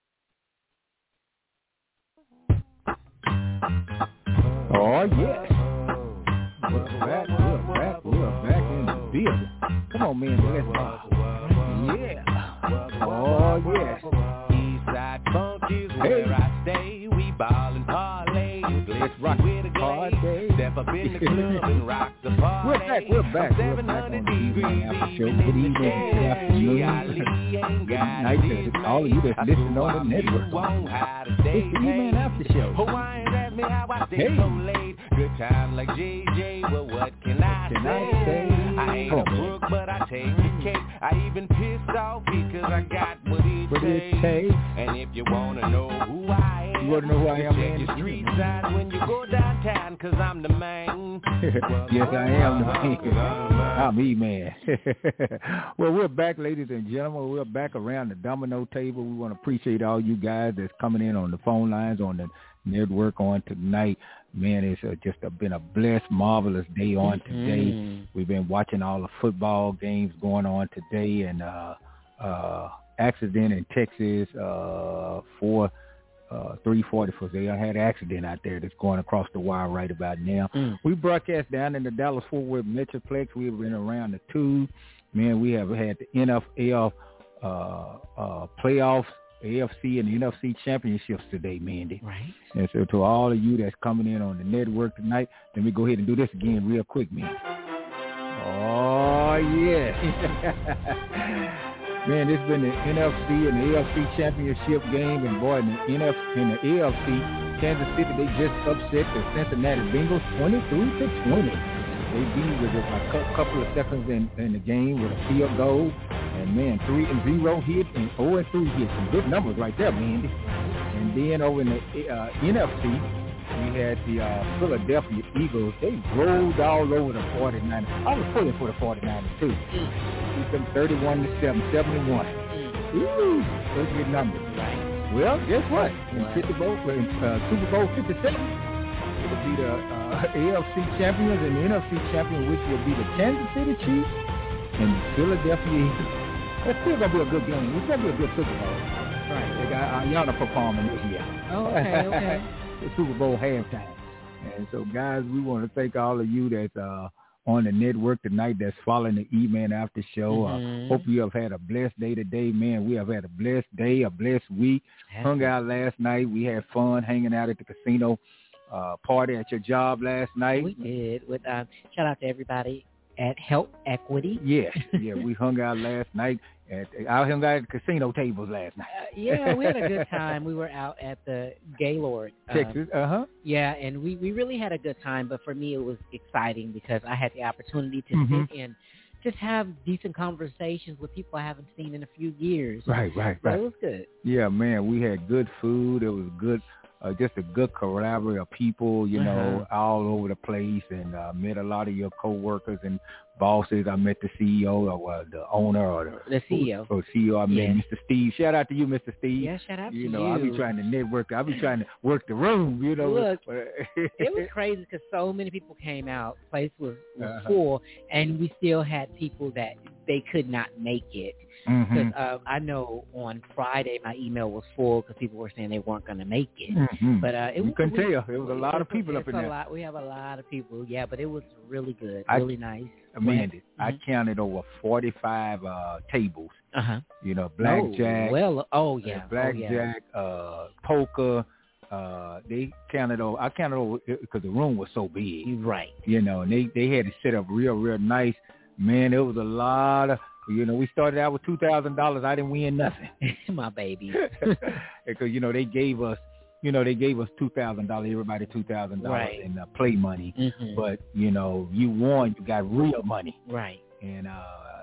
Oh, yes. We're back, we're back, we're back in the building. Come on, man, let's rock. Yeah. Oh, yes. Eastside Funk is where I stay. We ball and parlay. Let's rock with a hard day. Step up in the club and rock the party. We're back, we're back. We're back on the evening after show. Good evening, good afternoon, good night to all of you that's listening on the network. It's the evening after show. Hey. Good time like J J, well what can I Can say? I say? I ain't a crook, but I take the cake. I even pissed off because I got what it what it takes. And if you wanna know who I am, you wanna know who I am, check man? your street sign when you go downtown, cause I'm the man. Yes, I am the man. I'm E-Man. Well, we're back, ladies and gentlemen. We're back around the domino table. We want to appreciate all you guys that's coming in on the phone lines, on the network on tonight. Man, it's uh, just a, been a blessed, marvelous day on today. Mm-hmm. We've been watching all the football games going on today, and uh, uh, accident in Texas uh, for uh, three forty-four. They had an accident out there that's going across the wire right about now. Mm. We broadcast down in the Dallas-Fort Worth Metroplex. We've been around the two. Man, we have had the N F L uh, uh, playoffs, A F C and the N F C championships today, Mandy. Right. And so to all of you that's coming in on the network tonight, let me go ahead and do this again real quick, man. Oh, yeah. Man, this has been the N F C and the A F C championship game, and boy, in the N F C, in the A F C, Kansas City, they just upset the Cincinnati Bengals twenty-three to twenty. They beat with a couple of seconds in, in the game with a field goal, and man, three and zero hit and zero and three hit. Some good numbers right there, Mandy. And then over in the uh, N F C, we had the uh, Philadelphia Eagles. They rolled all over the forty-niners. I was pulling for the forty-niners too. Beat them thirty-one to seven, seventy-one. Ooh, those good numbers. Right. Well, guess what? In Super Bowl, in uh, Super Bowl fifty-seven. It would be the uh, A F C champions and the N F C champion, which would be the Kansas City Chiefs and Philadelphia Eagles. That's still going to be a good game. It's going to be a good Super Bowl. Right. They got Ayana performing this year. Oh, okay, okay. The Super Bowl halftime. And so, guys, we want to thank all of you that's uh, on the network tonight that's following the E-Man After Show. Mm-hmm. Uh, hope you have had a blessed day today, man. We have had a blessed day, a blessed week. Happy. Hung out last night. We had fun hanging out at the casino. Uh, party at your job last night. We did. With uh, shout out to everybody at Help Equity. Yeah, yeah. We hung out last night. At, I hung out at the casino tables last night. Uh, yeah, we had a good time. We were out at the Gaylord, Texas. Uh huh. Yeah, and we, we really had a good time. But for me, it was exciting because I had the opportunity to mm-hmm. sit and just have decent conversations with people I haven't seen in a few years. Right, right, so right. It was good. Yeah, man. We had good food. It was good. Uh, just a good collaborative of people, you uh-huh. know, all over the place, and uh, met a lot of your coworkers and bosses. I met the C E O or uh, the owner or the, the C E O. Or C E O. I met yeah. Mister Steve. Shout out to you, Mister Steve. Yeah, shout out you to know, you. You know, I be trying to network. I be trying to work the room, you know. Look, it was crazy because so many people came out. Place was, was uh-huh. full, and we still had people that they could not make it. Because mm-hmm. uh, I know on Friday my email was full because people were saying they weren't going to make it. Mm-hmm. But uh, it you was, can we, tell it was a lot of people up in a there. Lot, we have a lot of people, yeah. But it was really good, I, really nice. Amanda, mm-hmm. I counted over forty-five uh, tables. Uh huh. You know, blackjack. Oh, well, oh yeah, blackjack, oh, yeah. uh, poker. Uh, they counted over. I counted over because the room was so big. Right. You know, and they they had it set up real, real nice. Man, it was a lot of. You know, we started out with two thousand dollars. I didn't win nothing. My baby. Because, you know, they gave us, you know, they gave us two thousand dollars, everybody two thousand dollars right. in uh, play money. Mm-hmm. But, you know, you won, you got real money. Right. And uh,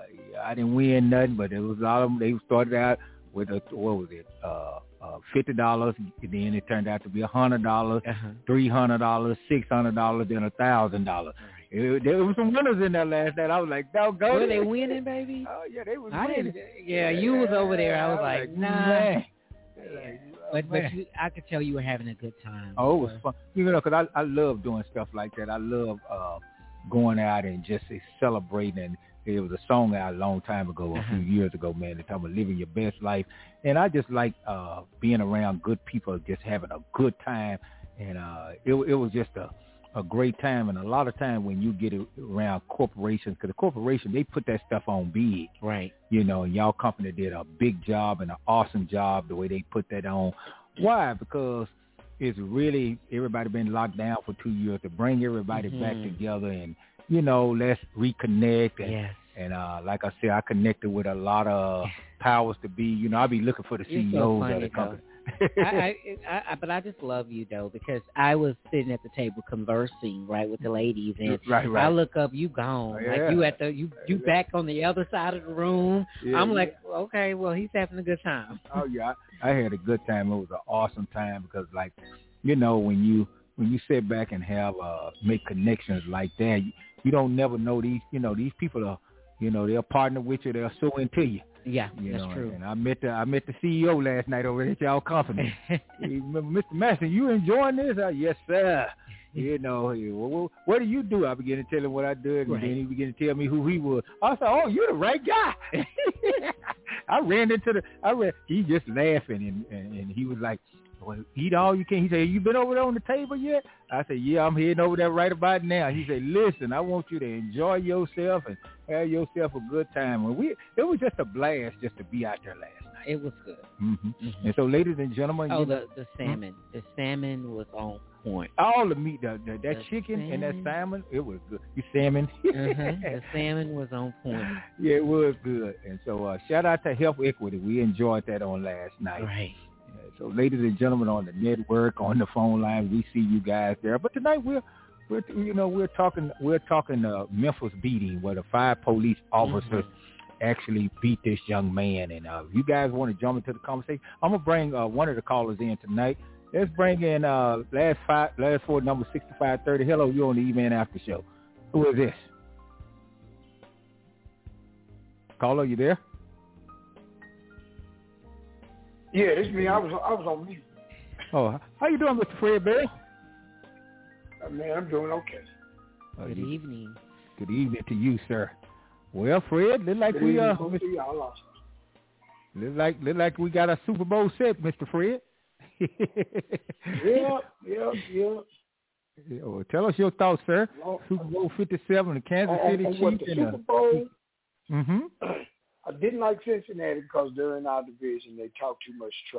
I didn't win nothing, but it was a lot of them. They started out with, a, what was it, uh, uh, fifty dollars. Then it turned out to be one hundred dollars, uh-huh. three hundred dollars, six hundred dollars, then one thousand dollars. It, there was some winners in there last night. I was like, doggone. Were they winning, baby? Oh, yeah, they was I winning. Didn't, yeah, you was over there. I was, I was like, like, nah. Man. Like, but but you, I could tell you were having a good time. Oh, it was fun. You know, because I, I love doing stuff like that. I love uh, going out and just uh, celebrating. And it was a song out a long time ago, a uh-huh. few years ago, man. It's about living your best life. And I just like uh, being around good people, just having a good time. And uh, it, it was just a... a great time. And a lot of time when you get around corporations, because the corporation, they put that stuff on big. Right. You know, and y'all company did a big job and an awesome job the way they put that on. Why? Because it's really, everybody been locked down for two years to bring everybody mm-hmm. back together and, you know, let's reconnect. And, yes. and uh, like I said, I connected with a lot of powers to be. You know, I be looking for the C E Os so funny, of the company. though. I, I, I, but I just love you though, because I was sitting at the table conversing right with the ladies, and right, right. I look up, you gone, Yeah. like you at the you you back on the other side of the room. Yeah, I'm yeah. like, okay, well he's having a good time. Oh yeah, I, I had a good time. It was an awesome time because, like, you know, when you when you sit back and have uh make connections like that, you, you don't never know these. You know, these people are, you know, they'll partner with you. They're so into you. Yeah, you that's know, true. And I met the I met the C E O last night over at y'all company. Mister Master, you enjoying this? Uh, yes, sir. You know, he, well, what do you do? I began to tell him what I did, and Right. then he began to tell me who he was. I said, "Oh, you're the right guy." I ran into the. I ran. He just laughing, and, and, and he was like, "Well, eat all you can." He said, "You been over there on the table yet?" I said, "Yeah, I'm heading over there right about now." He said, "Listen, I want you to enjoy yourself and have yourself a good time." And we, it was just a blast just to be out there last night. It was good. Mm-hmm. Mm-hmm. And so, ladies and gentlemen, Oh, you, the the salmon, the salmon was on point. all the meat, the, the, that The chicken and that salmon. salmon, it was good. You salmon. Mm-hmm. The salmon was on point. Yeah, it was good. And so, uh, shout out to Health Equity. We enjoyed that on last night. Right. Yeah, so, ladies and gentlemen, on the network, on the phone line, we see you guys there. But tonight, we're, we're you know, we're talking, we're talking uh, Memphis beating, where the five police officers mm-hmm. actually beat this young man. And uh, if you guys want to jump into the conversation, I'm gonna bring uh, one of the callers in tonight. Let's bring in uh, last five, last four, number sixty-five thirty. Hello, you're on the E-Man After Show. Who is this? Caller, you there? Yeah, it's me. I was I was on mute. Oh, how you doing, Mister Fred Berry? Uh, man, I'm doing okay. Oh, Good you, evening. Good evening to you, sir. Well, Fred, look like Good we uh, evening to y'all also. look like look like we got a Super Bowl set, Mister Fred. yeah, yeah, yeah. Yeah, well, tell us your thoughts, sir. Well, Super Bowl fifty-seven, the Kansas on, City on Chiefs. what, the and Super Bowl, mm-hmm. I didn't like Cincinnati because they're in our division. They talk too much trash.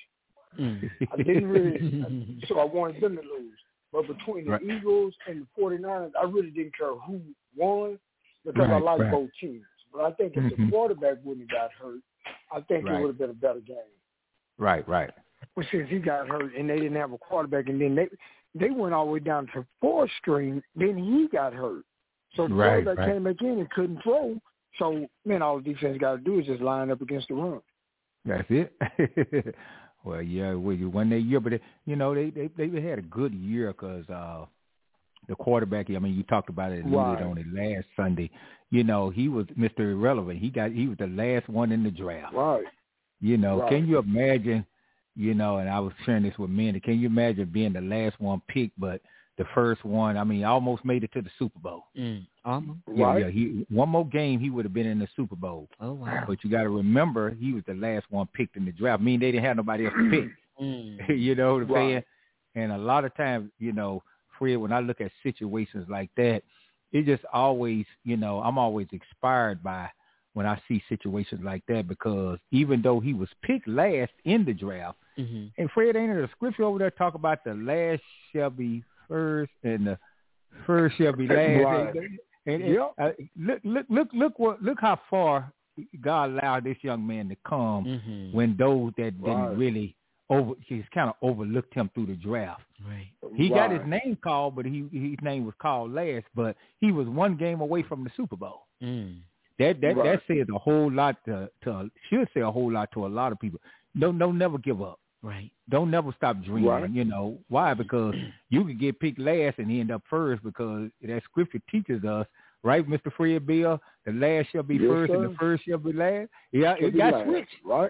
Mm. I didn't really, so I wanted them to lose. But between the Right. Eagles and the forty-niners, I really didn't care who won because I Right, like right. both teams. But I think if Mhm. the quarterback wouldn't have got hurt, I think Right. it would have been a better game. Right, right. Well, since he got hurt and they didn't have a quarterback, and then they they went all the way down to fourth string, then he got hurt. So the Right, quarterback right. came back in and couldn't throw. So, man, all the defense got to do is just line up against the run. That's it. Well, yeah, well, you won that year, but they, you know they, they they had a good year because uh, the quarterback. I mean, you talked about it, Right. on it last Sunday. You know, he was Mister Irrelevant. He got he was the last one in the draft. Right. You know, Right. can you imagine? You know, and I was sharing this with Mandy. Can you imagine being the last one picked, but the first one? I mean, almost made it to the Super Bowl. Mm. Almost. Yeah, Right. yeah. He one more game, he would have been in the Super Bowl. Oh wow. But you got to remember, he was the last one picked in the draft. I mean, they didn't have nobody else to pick. Mm. You know what I'm Right. saying? And a lot of times, you know, Fred, when I look at situations like that, it just always, you know, I'm always inspired by when I see situations like that, because even though he was picked last in the draft, Mm-hmm. and Fred, ain't there a scripture over there talk about the last shall be first and the first shall be last? Right. And, and, Yep. uh, look, look, look, look what, look how far God allowed this young man to come Mm-hmm. when those that didn't Right. really over, he's kind of overlooked him through the draft. Right. He got his Right. name called, but he his name was called last. But he was one game away from the Super Bowl. Mm. That that Right. that says a whole lot to, to should say a whole lot to a lot of people. Don't don't never give up. Right. Don't never stop dreaming. Right. You know why? Because you could get picked last and end up first, because that scripture teaches us, right, Mister Fred Bill, the last shall be Yes, first sir. and the first shall be last. Yeah, Should it be got last, switched. right?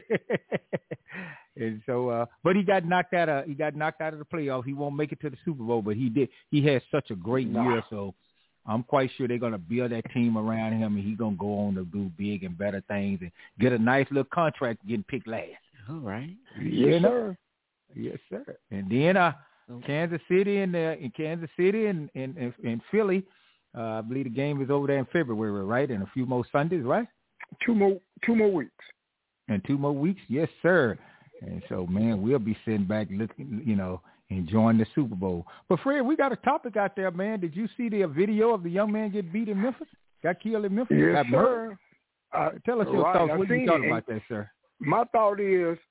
And so, uh, but he got knocked out of he got knocked out of the playoffs. He won't make it to the Super Bowl, but he did. He had such a great Nah. year, so I'm quite sure they're gonna build that team around him, and he's gonna go on to do big and better things and get a nice little contract getting picked last. All right. You Yes, know? sir. Yes, sir. And then uh, Okay. Kansas City and uh, in Kansas City and and, and, and Philly. Uh, I believe the game is over there in February, right? And a few more Sundays, right? Two more, two more weeks. And two more weeks, yes, sir. And so, man, we'll be sitting back looking, you know, enjoying the Super Bowl. But Fred, we got a topic out there, man. Did you see the video of the young man get beat in Memphis? Got killed in Memphis? Yes, Got murdered? sir. Uh, Tell us your right, thoughts. I What do you seen thought it. about that, sir? My thought is,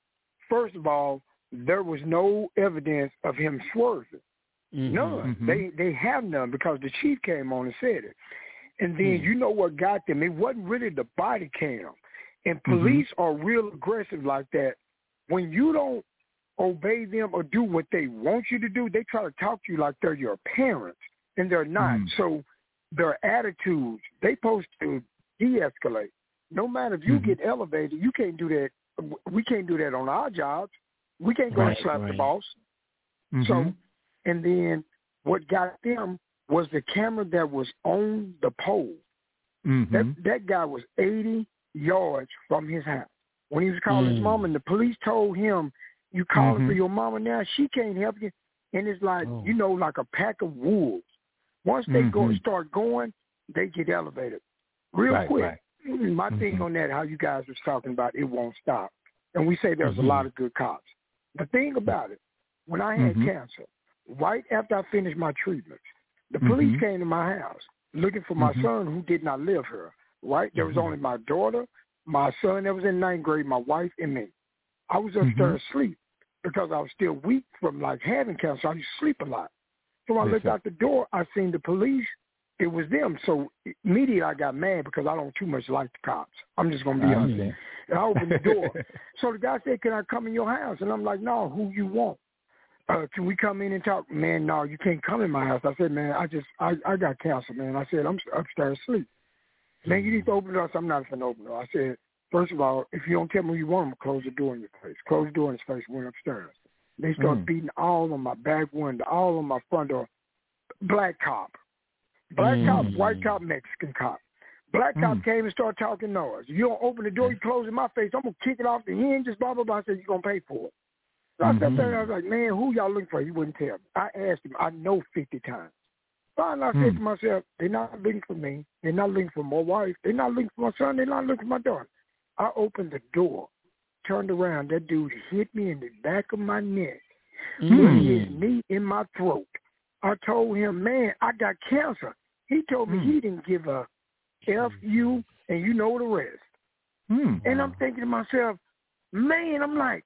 first of all, there was no evidence of him swerving. Mm-hmm. None. Mm-hmm. They they have none because the chief came on and said it. And then mm-hmm. you know what got them? It wasn't really the body cam. And police mm-hmm. are real aggressive like that. When you don't obey them or do what they want you to do, they try to talk to you like they're your parents, and they're not. Mm-hmm. So their attitudes, they supposed to de-escalate. No matter if you mm-hmm. get elevated, you can't do that. We can't do that on our jobs. We can't go right, and slap right. the boss. Mm-hmm. So, and then what got them was the camera that was on the pole. Mm-hmm. That that guy was eighty yards from his house. When he was calling mm. his mom, and the police told him, you calling mm-hmm. for your mama now, she can't help you. And it's like, oh. you know, like a pack of wolves. Once they mm-hmm. go start going, they get elevated. Real right, quick. Right. My mm-hmm. thing on that, how you guys was talking about, it won't stop. And we say there's mm-hmm. a lot of good cops. The thing about it, when I had mm-hmm. cancer, right after I finished my treatments, the police mm-hmm. came to my house looking for my mm-hmm. son who did not live here, right? There was mm-hmm. only my daughter, my son that was in ninth grade, my wife, and me. I was upstairs mm-hmm. asleep because I was still weak from, like, having cancer. I used to sleep a lot. So I yes, looked sir. out the door. I seen the police. It was them. So immediately I got mad because I don't too much like the cops. I'm just going to be honest. And I opened the door. So the guy said, can I come in your house? And I'm like, no, who you want? Uh, can we come in and talk? Man, no, you can't come in my house. I said, man, I just, I, I got cancer, man. I said, I'm upstairs asleep. Man, you need to open the door. So I'm not going to open the door. I said, first of all, if you don't tell me who you want, I'm going to close the door in your face. Close the door in his face, went upstairs. They started mm. beating all on my back window, all on my front door. Black cop. Black mm. cop, white cop, Mexican cop. Black cop mm. came and started talking noise. You don't open the door, you close in my face, I'm going to kick it off the hinges, blah, blah, blah. I said, you're going to pay for it. So mm-hmm. I sat there and I was like, man, who y'all looking for? He wouldn't tell me. I asked him. I know fifty times. Finally, I mm. said to myself, they're not looking for me. They're not looking for my wife. They're not looking for my son. They're not looking for my daughter. I opened the door, turned around. That dude hit me in the back of my neck, mm. put his knee in my throat. I told him, man, I got cancer. He told me mm. he didn't give a F you, and you know the rest. Mm. And I'm thinking to myself, man, I'm like,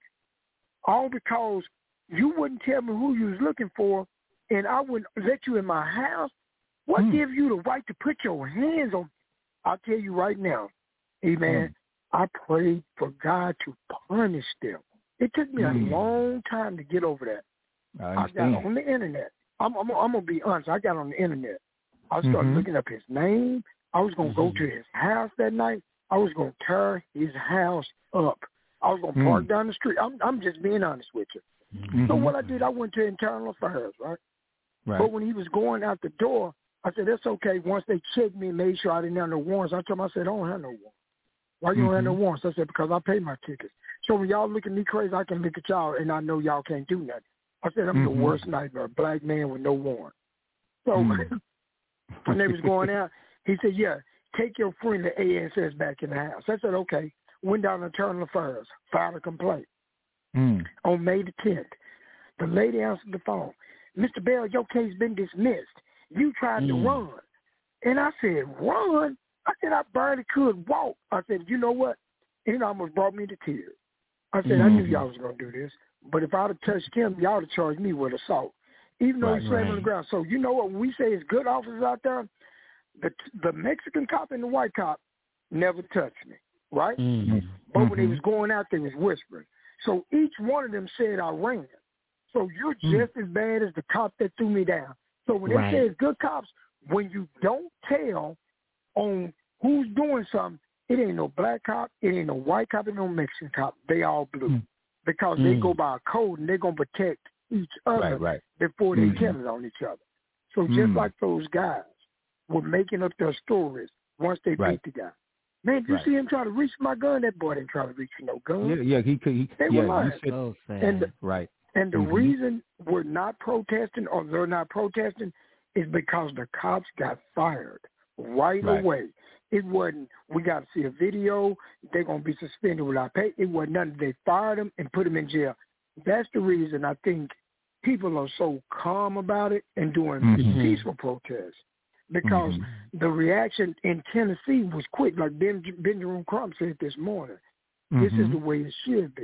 all because you wouldn't tell me who you was looking for, and I wouldn't let you in my house. What mm. gives you the right to put your hands on? I'll tell you right now, amen, mm. I prayed for God to punish them. It took me mm. a long time to get over that. I, I got on the internet. I'm, I'm, I'm going to be honest. I got on the internet. I started mm-hmm. looking up his name. I was going to mm-hmm. go to his house that night. I was going to tear his house up. I was going to park mm. down the street. I'm, I'm just being honest with you. Mm-hmm. So what I did, I went to internal affairs, right? right? But when he was going out the door, I said, that's okay. Once they checked me and made sure I didn't have no warrants, I told them, I said, I don't have no warrants. Why you mm-hmm. don't have no warrants? I said, because I pay my tickets. So when y'all look at me crazy, I can look at y'all, and I know y'all can't do nothing. I said, I'm mm-hmm. the worst nightmare, a black man with no warrant. So mm. when they was going out, he said, yeah, take your friend, the A S S, back in the house. I said, okay. Went down to internal affairs, filed a complaint. Mm. On May the tenth, the lady answered the phone. Mister Bell, your case been dismissed. You tried mm. to run. And I said, run? I said, I barely could walk. I said, you know what? It almost brought me to tears. I said, mm. I knew y'all was going to do this. But if I would have touched him, y'all would have charged me with assault, even though right, he's slammed right. on the ground. So you know what? When we say it's good officers out there, the the Mexican cop and the white cop never touched me, right? Mm-hmm. But mm-hmm. when they was going out, they was whispering. So each one of them said I ran. So you're just mm. as bad as the cop that threw me down. So when right. they say it's good cops, when you don't tell on who's doing something, it ain't no black cop, it ain't no white cop, and no Mexican cop. They all blue. Mm. Because mm. they go by a code and they're going to protect each other right, right. before they mm-hmm. tell it on each other. So mm. just like those guys were making up their stories once they right. beat the guy. Man, did you right. see him try to reach my gun? That boy didn't try to reach for no gun. Yeah, yeah, he could. He, they yeah, were lying. So and the, right. And the mm-hmm. reason we're not protesting or they're not protesting is because the cops got fired right, right. away. It wasn't, we got to see a video, they're going to be suspended without pay. It wasn't nothing. They fired them and put them in jail. That's the reason I think people are so calm about it and doing mm-hmm. peaceful protests. Because mm-hmm. the reaction in Tennessee was quick. Like Ben, Benjamin Crump said this morning, mm-hmm. this is the way it should be.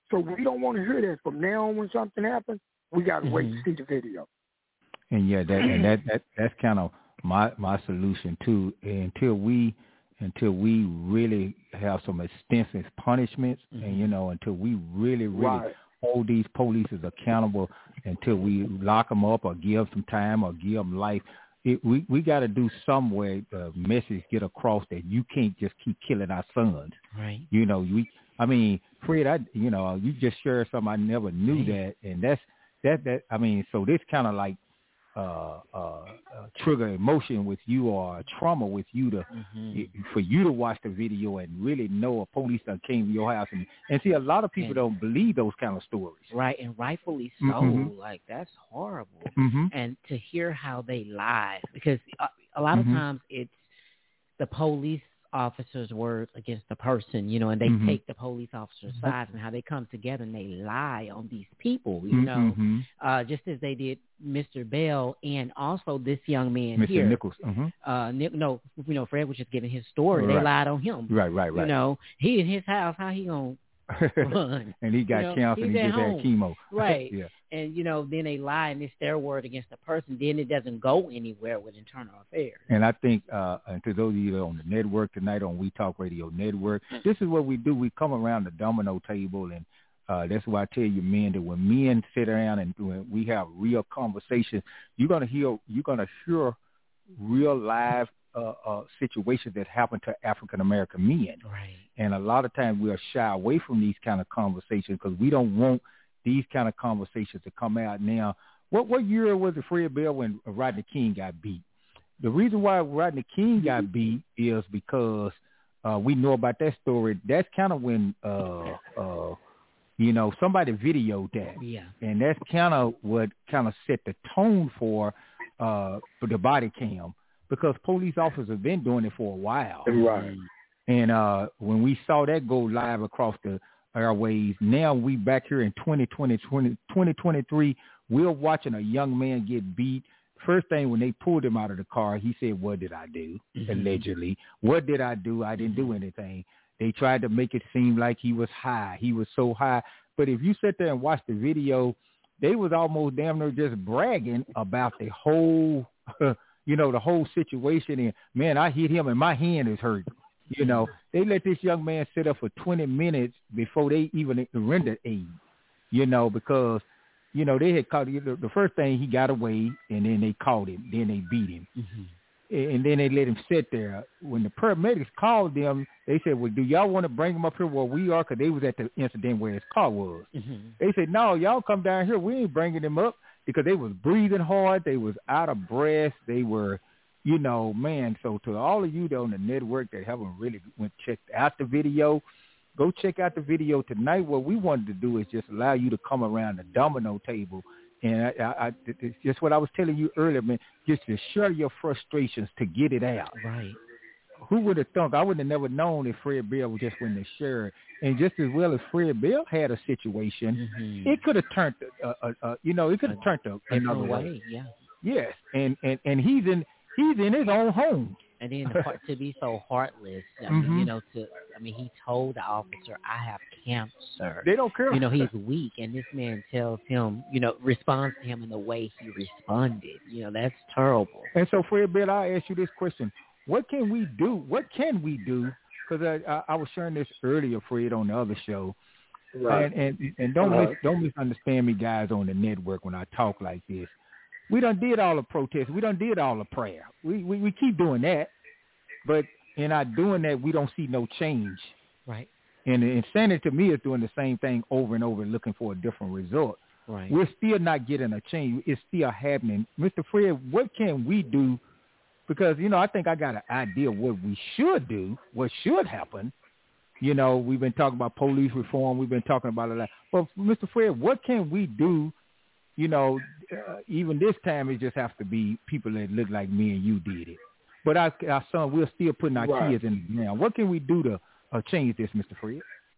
So we don't want to hear that. From now on, when something happens, we got to mm-hmm. wait to see the video. And yeah, that and that, that that's kind of my my solution too. Until we until we really have some extensive punishments, mm-hmm. and you know, until we really really right. hold these police accountable, until we lock them up or give them time or give them life. It, we we got to do some way the message get across that you can't just keep killing our sons. Right. You know, we. I mean, Fred, I you know, you just shared something I never knew right. that, and that's that that. I mean, so this kind of like uh, uh, uh, trigger emotion with you or a trauma with you to mm-hmm. it, for you to watch the video and really know a police done came to your house and, and see a lot of people and, don't believe those kind of stories. Right, and rightfully so. Mm-hmm. Like that's horrible. Mm-hmm. And to hear how they lie, because a, a lot mm-hmm. of times it's the police officer's word against the person, you know, and they mm-hmm. take the police officer's mm-hmm. side and how they come together and they lie on these people, you know, mm-hmm. uh, just as they did Mister Bell and also this young man Mister here. Nichols. Mm-hmm. Uh, no, you know, Fred was just giving his story. Right. They lied on him. Right, right, right. You know, he in his house, how he gonna run? And he got you know, cancer and he just had chemo. Right. Yeah. And, you know, then they lie and it's their word against the person. Then it doesn't go anywhere with internal affairs. And I think, uh, and to those of you that are on the network tonight, on We Talk Radio Network, this is what we do. We come around the domino table, and uh, that's why I tell you, men, that when men sit around and when we have real conversations, you're gonna hear, you're gonna hear real live uh, uh, situations that happen to African American men. Right. And a lot of times we are shy away from these kind of conversations because we don't want these kind of conversations to come out now. What what year was it, Fred Bell, when Rodney King got beat? The reason why Rodney King got beat is because uh, we know about that story. That's kind of when, uh, uh, you know, somebody videoed that. Yeah. And that's kind of what kind of set the tone for uh, for the body cam, because police officers have been doing it for a while. Right. And uh, when we saw that go live across the airways, now we back here in twenty twenty, twenty twenty-three, we're watching a young man get beat. First thing, when they pulled him out of the car, he said, "What did I do?" Mm-hmm. Allegedly. What did I do? I didn't do anything. They tried to make it seem like he was high. He was so high. But if you sit there and watch the video, they was almost damn near just bragging about the whole, you know, the whole situation. And, man, I hit him and my hand is hurt. You know, they let this young man sit up for twenty minutes before they even rendered aid, you know, because, you know, they had caught him. The first thing, he got away, and then they caught him. Then they beat him. Mm-hmm. And then they let him sit there. When the paramedics called them, they said, well, do y'all want to bring him up here where we are? Because they was at the incident where his car was. Mm-hmm. They said, no, y'all come down here. We ain't bringing him up, because they was breathing hard. They was out of breath. They were... You know, man, so to all of you that on the network that haven't really went checked out the video, go check out the video tonight. What we wanted to do is just allow you to come around the domino table. And I, I, I, it's just what I was telling you earlier, man, just to share your frustrations, to get it out. Right. Who would have thought? I would have never known if Fred Bell was just when they shared. And just as well as Fred Bell had a situation, mm-hmm. it could have turned, uh, uh, uh, you know, it could have turned to another way. way. Yeah. Yes, and, and, and he's in... He's in his own home. And then the part, to be so heartless, I mean, mm-hmm. you know, to I mean, he told the officer, I have cancer. They don't care. You know, he's weak, and this man tells him, you know, responds to him in the way he responded. You know, that's terrible. And so, Fred Bell, I ask you this question. What can we do? What can we do? Because I, I, I was sharing this earlier, Fred, on the other show. Right. And, and, and don't, right. mis, don't misunderstand me, guys, on the network when I talk like this. We done did all the protests. We done did all the prayer. We, we we keep doing that, but in our doing that, we don't see no change. Right. And the insanity to me is doing the same thing over and over, looking for a different result. Right. We're still not getting a change. It's still happening. Mister Fred, what can we do? Because, you know, I think I got an idea of what we should do, what should happen. You know, we've been talking about police reform. We've been talking about a lot. But, Mister Fred, what can we do? You know, uh, even this time it just has to be people that look like me and you did it. But our, our son, we're still putting our right. kids in the ground. What can we do to uh, change this, Mister Fred?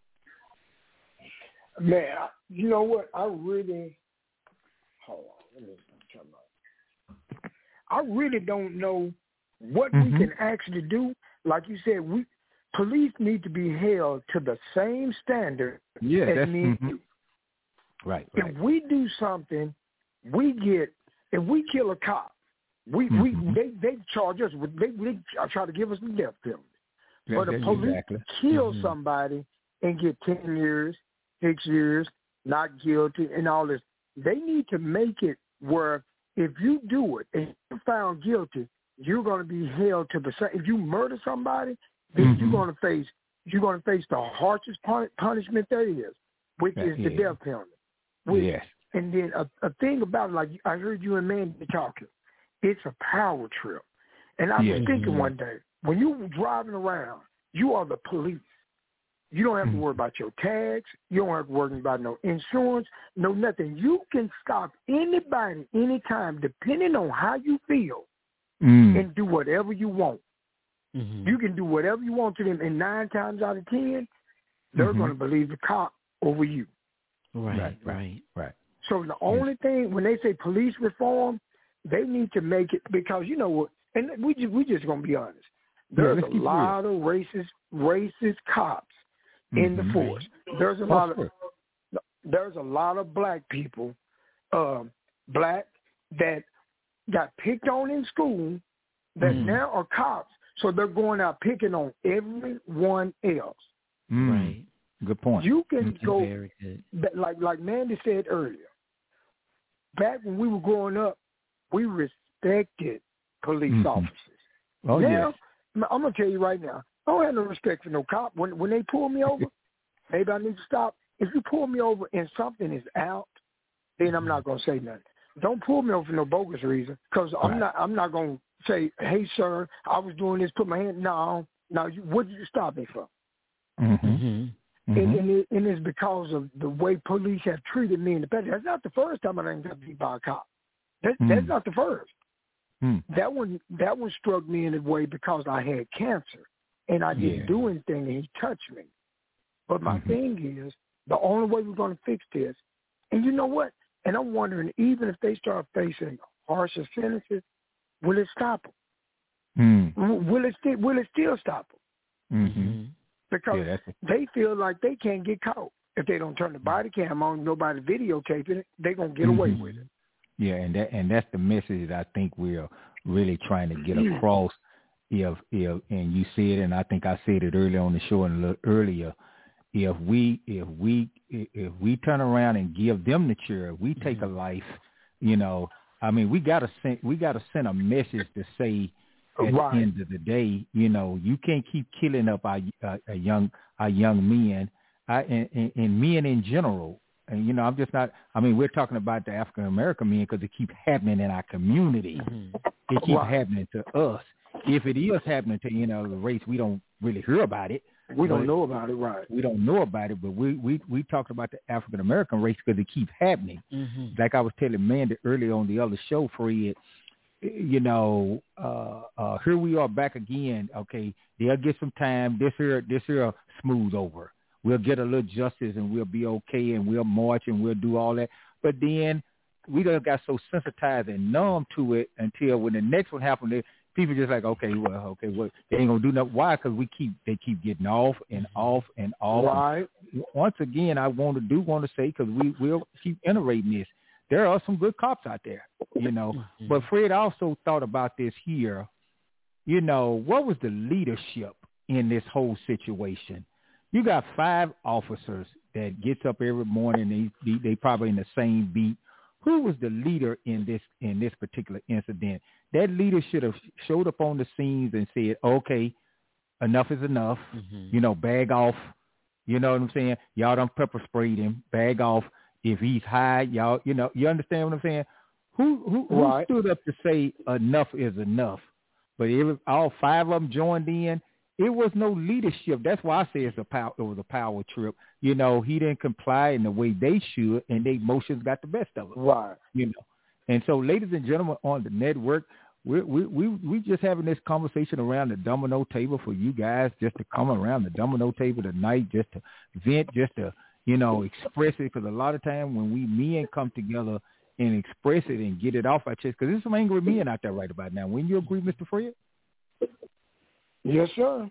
Man, you know what? I really, hold on, let me come up. I really don't know what mm-hmm. we can actually do. Like you said, we police need to be held to the same standard Yeah, as that's me and mhm. you. right. Right. If we do something, we get. If we kill a cop, we Mhm. we they they charge us with they, they try to give us the death penalty. Yeah, But the that's police exactly. kill Mhm. somebody and get ten years, six years, not guilty, and all this. They need to make it where if you do it and you're found guilty, you're going to be held to the same. If you murder somebody, then Mhm. you're going to face you're going to face the harshest pun- punishment there is, which Yeah, is the yeah. death penalty. Which, Yes. And then a, a thing about it, like I heard you and Mandy talking, it's a power trip. And I was Yeah. thinking Mhm. one day, when you're driving around, you are the police. You don't have to Mhm. worry about your tags. You don't have to worry about no insurance, no nothing. You can stop anybody anytime, depending on how you feel, Mm. and do whatever you want. Mhm. You can do whatever you want to them, and nine times out of ten, they're Mhm. going to believe the cop over you. Right, Right, right. right. Right. So the only thing, when they say police reform, they need to make it, because you know what, and we just, we just going to be honest. There's let's a keep it lot of racist racist cops in the Mhm. force. There's a Oh, lot of sure. there's a lot of black people, um, black that got picked on in school that Mhm. now are cops. So they're going out picking on everyone else. Mm. Right. Good point. You can Mhm. go Very good. But like like Mandy said earlier, back when we were growing up, we respected police Mhm. officers. Oh now, yes. I'm gonna tell you right now, I don't have no respect for no cop. When when they pull me over, maybe I need to stop. If you pull me over and something is out, then I'm not gonna say nothing. Don't pull me over for no bogus reason, because I'm Right. not I'm not gonna say, hey sir, I was doing this, put my hand. No, no. You, what did you stop me for? Mhm. Mhm. And, Mhm. and, it, and it's because of the way police have treated me in the past. That's not the first time I done got beat by a cop. That, Mm. That's not the first. Mm. That one that one struck me in a way because I had cancer and I didn't Yeah. do anything and he touched me. But my Mhm. thing is, the only way we're going to fix this, and you know what? And I'm wondering, even if they start facing harsher sentences, will it stop them? Mm. W- Will it still will it still stop them? Mhm. Mhm. Because Yeah, that's it. they feel like they can't get caught. If they don't turn the body cam on, nobody videotaping it, they're going to get away Mhm. with it. Yeah, and that and that's the message that I think we're really trying to get across. If if and you said, and I think I said it earlier on the show and a little earlier. If we if we if we turn around and give them the chair, we take a life. You know, I mean, we gotta send we gotta send a message to say, at Right. the end of the day, you know, you can't keep killing up our uh, a young our young men, I, and, and, and men in general. And you know, I'm just not. I mean, we're talking about the African American men because it keeps happening in our community. Mhm. It keeps Right. happening to us. If it is happening to you know the race, we don't really hear about it. We don't But know about it, right? We don't know about it, but we we we talked about the African American race because it keeps happening. Mhm. Like I was telling Mandy earlier on the other show, Fred. You know, uh, uh, here we are back again. Okay, they'll get some time. This here, this here, smooth over. We'll get a little justice and we'll be okay and we'll march and we'll do all that. But then we done got so sensitized and numb to it until when the next one happened, they, people just like, okay, well, okay, well, they ain't gonna do nothing. Why? Because we keep they keep getting off and off and off. Right. And once again, I want to do want to say because we will keep iterating this. There are some good cops out there, you know. Mhm. But Fred also thought about this here. You know, what was the leadership in this whole situation? You got five officers that gets up every morning. They they, they probably in the same beat. Who was the leader in this in this particular incident? That leader should have showed up on the scenes and said, "Okay, enough is enough. Mhm. You know, bag off. You know what I'm saying? Y'all done pepper sprayed him. Bag off. If he's high, y'all, you know, you understand what I'm saying? Who who, who Right. stood up to say enough is enough? But it, all five of them joined in. It was no leadership. That's why I say it's a power. It was a power trip. You know, he didn't comply in the way they should, and their emotions got the best of him. Right. You know, and so, ladies and gentlemen, on the network, we we we we just having this conversation around the domino table for you guys, just to come around the domino table tonight, just to vent, just to you know express it. Because a lot of time when we men come together and express it and get it off our chest, because there's some angry men out there right about now. Wouldn't you agree, Mister Fred? Yes, sir.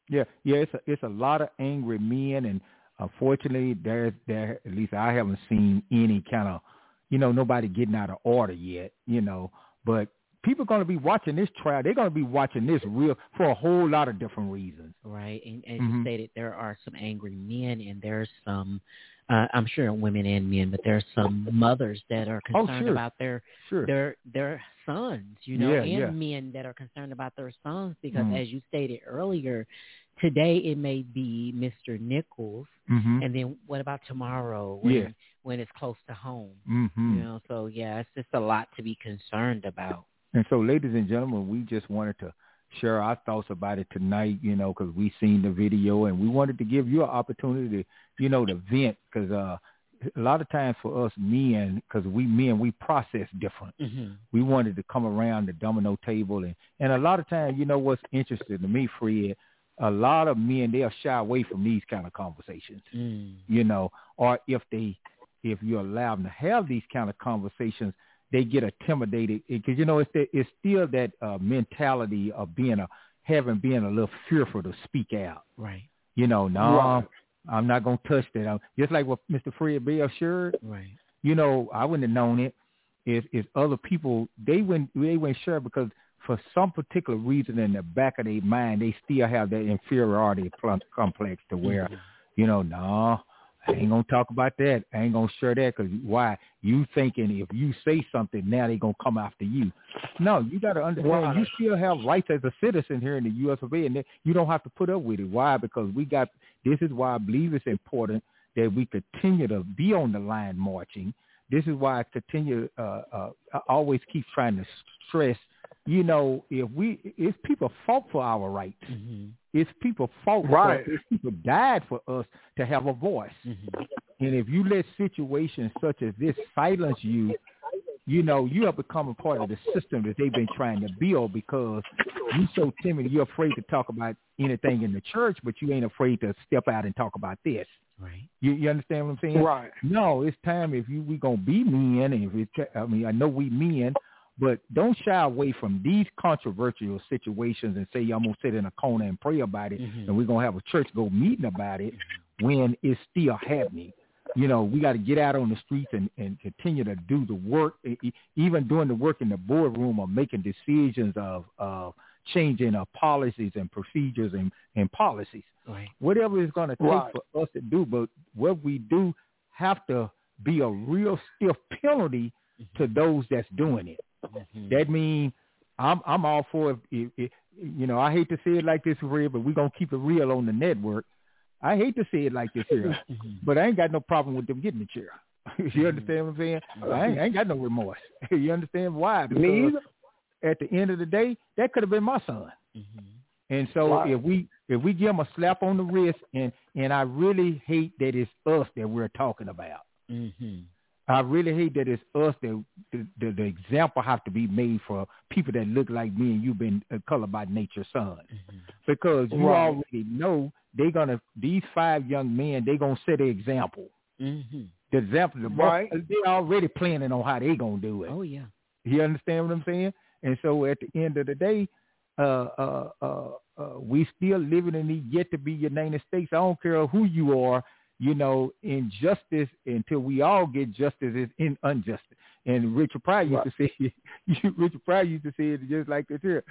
Yeah, yeah, it's a, it's a lot of angry men, and unfortunately, there's there at least I haven't seen any kind of, you know, nobody getting out of order yet, you know. But people are going to be watching this trial. They're going to be watching this real for a whole lot of different reasons. Right, and as Mm-hmm. you stated, there are some angry men, and there's some, uh, I'm sure women and men, but there's some mothers that are Oh, concerned sure. about their Sure. their their sons, you know, Yeah, and yeah. men that are concerned about their sons because, Mhm. as you stated earlier, today it may be Mister Nichols, Mm-hmm. and then what about tomorrow when Yeah. when it's close to home? Mm-hmm. You know, so yeah, it's just a lot to be concerned about. And so, ladies and gentlemen, we just wanted to share our thoughts about it tonight, you know, because we seen the video, and we wanted to give you an opportunity to, you know, to vent, because uh, a lot of times for us men, because we men, we process different. Mm-hmm. We wanted to come around the domino table, and, and a lot of times, you know, what's interesting to me, Fred, a lot of men, they'll shy away from these kind of conversations, Mm. you know, or if they, if you allow them to have these kind of conversations, they get intimidated because, you know, it's the, it's still that uh, mentality of being a, having been a little fearful to speak out. Right. You know, no, Right. I'm not going to touch that. I'm, just like what Mister Fred Bell shared, Right. you know, I wouldn't have known it if, if other people, they wouldn't, they wouldn't share because for some particular reason in the back of their mind, they still have that inferiority pl- complex to where, Mm-hmm. you know, no, I ain't going to talk about that. I ain't going to share that because why? You thinking if you say something, now they going to come after you. No, you got to understand Right. you still have rights as a citizen here in the U S of A, and that you don't have to put up with it. Why? Because we got, this is why I believe it's important that we continue to be on the line marching. This is why I continue, uh, uh, I always keep trying to stress, you know, if we, if people fought for our rights, Mm-hmm. it's people fought Right. for, it's people died for us to have a voice. Mm-hmm. And if you let situations such as this silence you, you know, you have become a part of the system that they've been trying to build because you're so timid, you're afraid to talk about anything in the church, but you ain't afraid to step out and talk about this. Right. You, you understand what I'm saying? Right. No, it's time if you we gonna be men, and if it, I mean, I know we men, but don't shy away from these controversial situations and say I'm gonna sit in a corner and pray about it, Mm-hmm. and we're gonna have a church go meeting about it when it's still happening. You know, we got to get out on the streets and, and continue to do the work, e- e- even doing the work in the boardroom or making decisions of, of changing our policies and procedures and, and policies. Right. Whatever it's going to take Right. for us to do, but what we do have to be a real stiff penalty to those that's doing it. Mm-hmm. That means I'm I'm all for it, it, it. You know, I hate to say it like this, Red, but we're gonna keep it real on the network. I hate to say it like this here, Mm-hmm. but I ain't got no problem with them getting the chair. You understand what I'm saying? I ain't, I ain't got no remorse. You understand why? Because Me either. at the end of the day, that could have been my son. Mm-hmm. And so Right. if we if we give him a slap on the wrist, and and I really hate that it's us that we're talking about. Mm-hmm. I really hate that it's us that the, the, the example have to be made for people that look like me and you've been a color by nature son. Mm-hmm. Because you Right. already know they're going to, these five young men, they're going to set an example. Mm-hmm. The example, the Right. they're already planning on how they going to do it. Oh yeah. You understand what I'm saying? And so at the end of the day, uh, uh, uh, uh, we still living in the yet to be United States. I don't care who you are. You know, injustice until we all get justice is in injustice. And Richard Pryor used to say, Richard Pryor used to say it just like this here.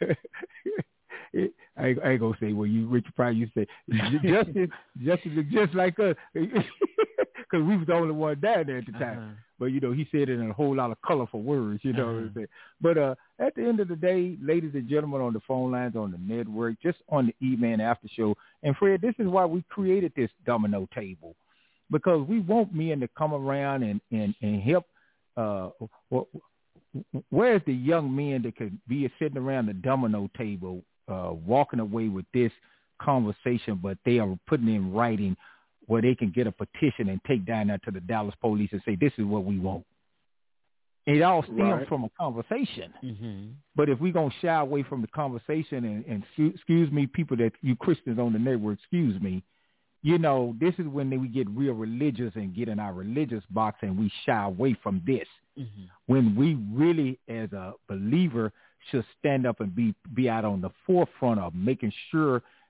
It, I, ain't- I ain't gonna say what you Richard Pryor used to say. Justice, justice is just like us, because we was the only one down there at the time. Uh-huh. But you know, he said it in a whole lot of colorful words. You know, what I'm Uh-huh. saying? But uh, at the end of the day, ladies and gentlemen, on the phone lines, on the network, just on the E-Man After Show, and Fred, this is why we created this domino table, because we want men to come around and and and help. Uh, well, where's the young men that could be sitting around the domino table, uh, walking away with this conversation, but they are putting in writing where they can get a petition and take down there to the Dallas police and say, this is what we want. It all stems Right. from a conversation. Mm-hmm. But if we're going to shy away from the conversation and, and excuse- excuse me, people that you Christians on the network, excuse me, you know, this is when we get real religious and get in our religious box and we shy away from this. Mm-hmm. When we really, as a believer, should stand up and be, be out on the forefront of making sure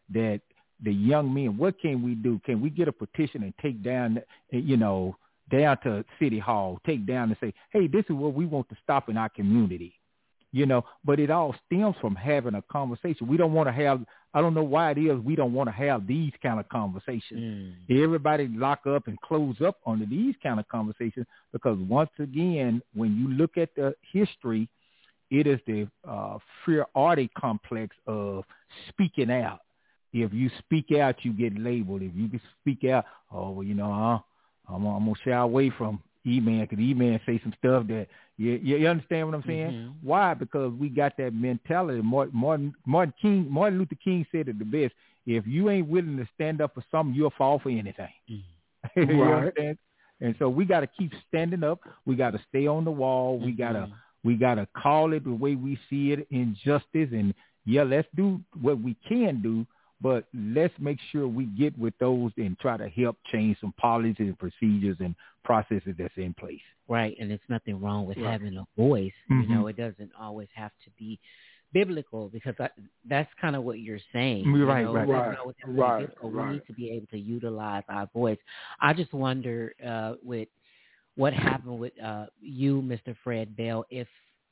that the young men, what can we do? Can we get a petition and take down, you know, down to City Hall, take down and say, hey, this is what we want to stop in our community, you know? But it all stems from having a conversation. We don't want to have, I don't know why it is we don't want to have these kind of conversations. Mm. Everybody lock up and close up on these kind of conversations because once again, when you look at the history, it is the uh, inferiority complex of speaking out. If you speak out, you get labeled. If you can speak out, oh, well, you know, uh, I'm, I'm going to shy away from E-Man because E-Man say some stuff that, you, you understand what I'm saying? Mm-hmm. Why? Because we got that mentality. Martin, Martin, Martin, King, Martin Luther King said it the best. If you ain't willing to stand up for something, you'll fall for anything. Mm-hmm. you right. understand? And so we got to keep standing up. We got to stay on the wall. Mm-hmm. We got to we got to call it the way we see it, injustice. And, yeah, let's do what we can do. But let's make sure we get with those and try to help change some policies and procedures and processes that's in place. Right, and there's nothing wrong with right. having a voice. Mm-hmm. You know, it doesn't always have to be biblical because I, that's kind of what you're saying. You're right, you know, right, right, right, biblical. right. We need to be able to utilize our voice. I just wonder uh, with what happened with uh, you, Mister Fred Bell, if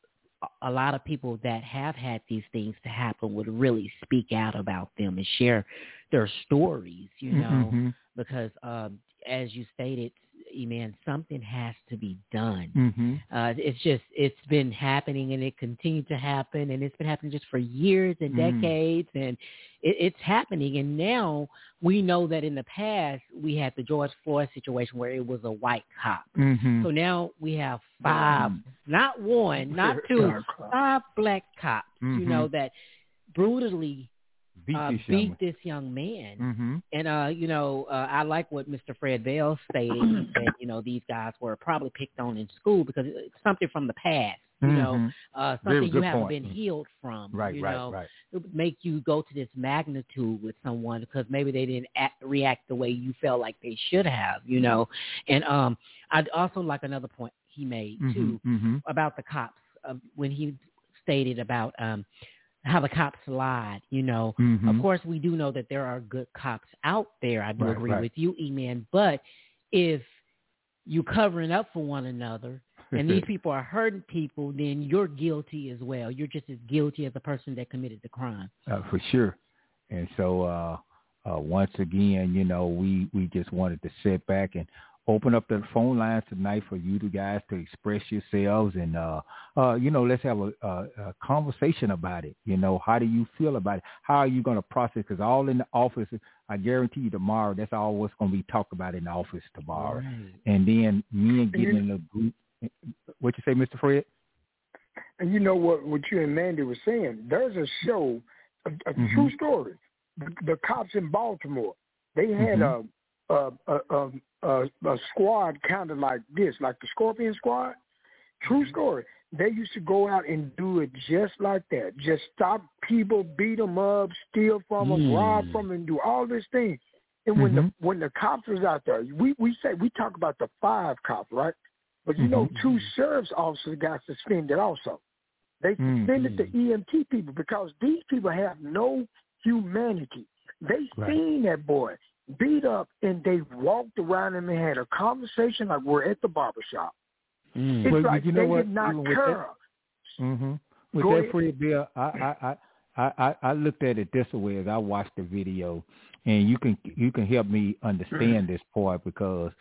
a lot of people that have had these things to happen would really speak out about them and share their stories, you know, mm-hmm. because um, as you stated, E-Man, something has to be done. Mm-hmm. Uh, it's just, it's been happening and it continued to happen and it's been happening just for years and mm-hmm. decades and it, it's happening. And now we know that in the past we had the George Floyd situation where it was a white cop. Mm-hmm. So now we have five, mm-hmm. not one, not two, five black cops, mm-hmm. you know, that brutally beat, uh, this, beat young this young man. Mm-hmm. And, uh, you know, uh, I like what Mister Fred Bell stated. He said, you know, these guys were probably picked on in school because it's something from the past, you mm-hmm. know, uh, something Very you haven't point. been healed from. Right, you right, know? right. It would make you go to this magnitude with someone because maybe they didn't act, react the way you felt like they should have, you know. And um, I'd also like another point he made, too, mm-hmm, mm-hmm. about the cops uh, when he stated about um, how the cops lied, you know. Mm-hmm. Of course, we do know that there are good cops out there. I do right, agree right. with you, E-Man. But if you're covering up for one another and these people are hurting people, then you're guilty as well. You're just as guilty as the person that committed the crime. Uh, for sure. And so uh, uh, once again, you know, we, we just wanted to sit back and open up the phone lines tonight for you two guys to express yourselves and, uh, uh, you know, let's have a, a, a conversation about it. You know, how do you feel about it? How are you going to process? Because all in the office, I guarantee you tomorrow, that's all what's going to be talked about in the office tomorrow. Right. And then me and getting in a group. What you say, Mister Fred? And you know what, what you and Mandy were saying? There's a show, a, a mm-hmm. true story. The, the cops in Baltimore, they had mm-hmm. a, a, a, a, a squad kind of like this, like the Scorpion Squad. True story. They used to go out and do it just like that. Just stop people, beat them up, steal from them, mm. rob from them, and do all this thing. And mm-hmm. when the when the cops was out there, we we say we talk about the five cops, right? But you mm-hmm. know, two sheriff's officers got suspended also. They suspended mm-hmm. the E M T people because these people have no humanity. They right. seen that boy beat up, and they walked around him and had a conversation like we're at the barbershop. Mm. It's well, like you know they what? did not Even care. With that, mm-hmm. with Go that ahead. Fred Bill, I, I, I, I, I looked at it this way as I watched the video, and you can you can help me understand this part because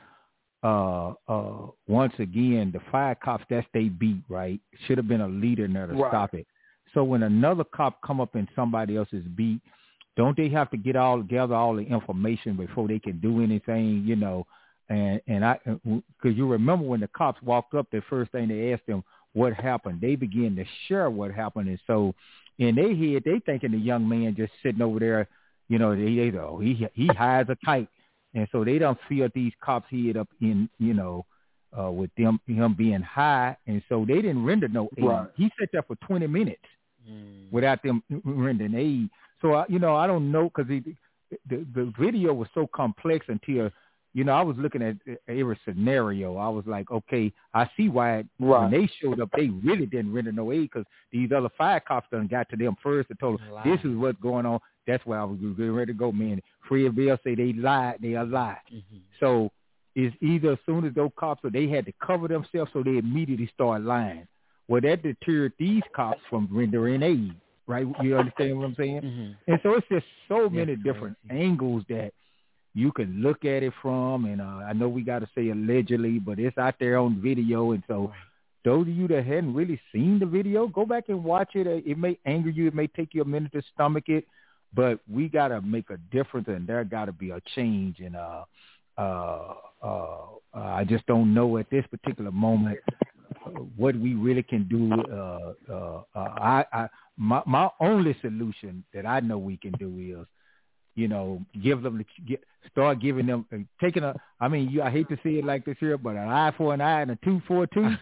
uh, uh, once again, the five cops that they beat, right, should have been a leader in there to right. stop it. So when another cop come up in somebody else's beat, don't they have to get all gather all the information before they can do anything, you know? And and I, because you remember when the cops walked up, the first thing they asked them what happened. They began to share what happened, and so in their head, they thinking the young man just sitting over there, you know, they, they oh he he hides a kite, and so they don't feel these cops head up in, you know, uh, with them him being high, and so they didn't render no aid. Right. He sat there for twenty minutes mm. without them rendering aid. So I, you know, I don't know because the the video was so complex until. You know, I was looking at every scenario. I was like, okay, I see why right. when they showed up, they really didn't render no aid because these other fire cops done got to them first and told them, this is what's going on. That's why I was getting ready to go, man. Fred Bell say they lied. They are lied. Mm-hmm. So it's either as soon as those cops, or they had to cover themselves, so they immediately start lying. Well, that deterred these cops from rendering aid, right? You understand what I'm saying? Mm-hmm. And so it's just so many yes, different crazy. angles that you can look at it from. And uh, I know we got to say allegedly, but it's out there on video. And so right. those of you that hadn't really seen the video, go back and watch it. It may anger you. It may take you a minute to stomach it. But we got to make a difference, and there got to be a change. And uh, uh, uh, uh, I just don't know at this particular moment what we really can do. Uh, uh, uh, I, I, my, my only solution that I know we can do is, you know, give them, get, start giving them, uh, taking a, I mean, you, I hate to say it like this here, but an eye for an eye and a tooth for a tooth.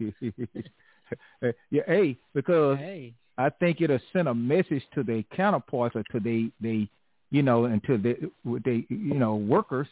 yeah, hey, because hey. I think it'll send a message to their counterparts, or to they, they, you know, and to the, they, you know, workers.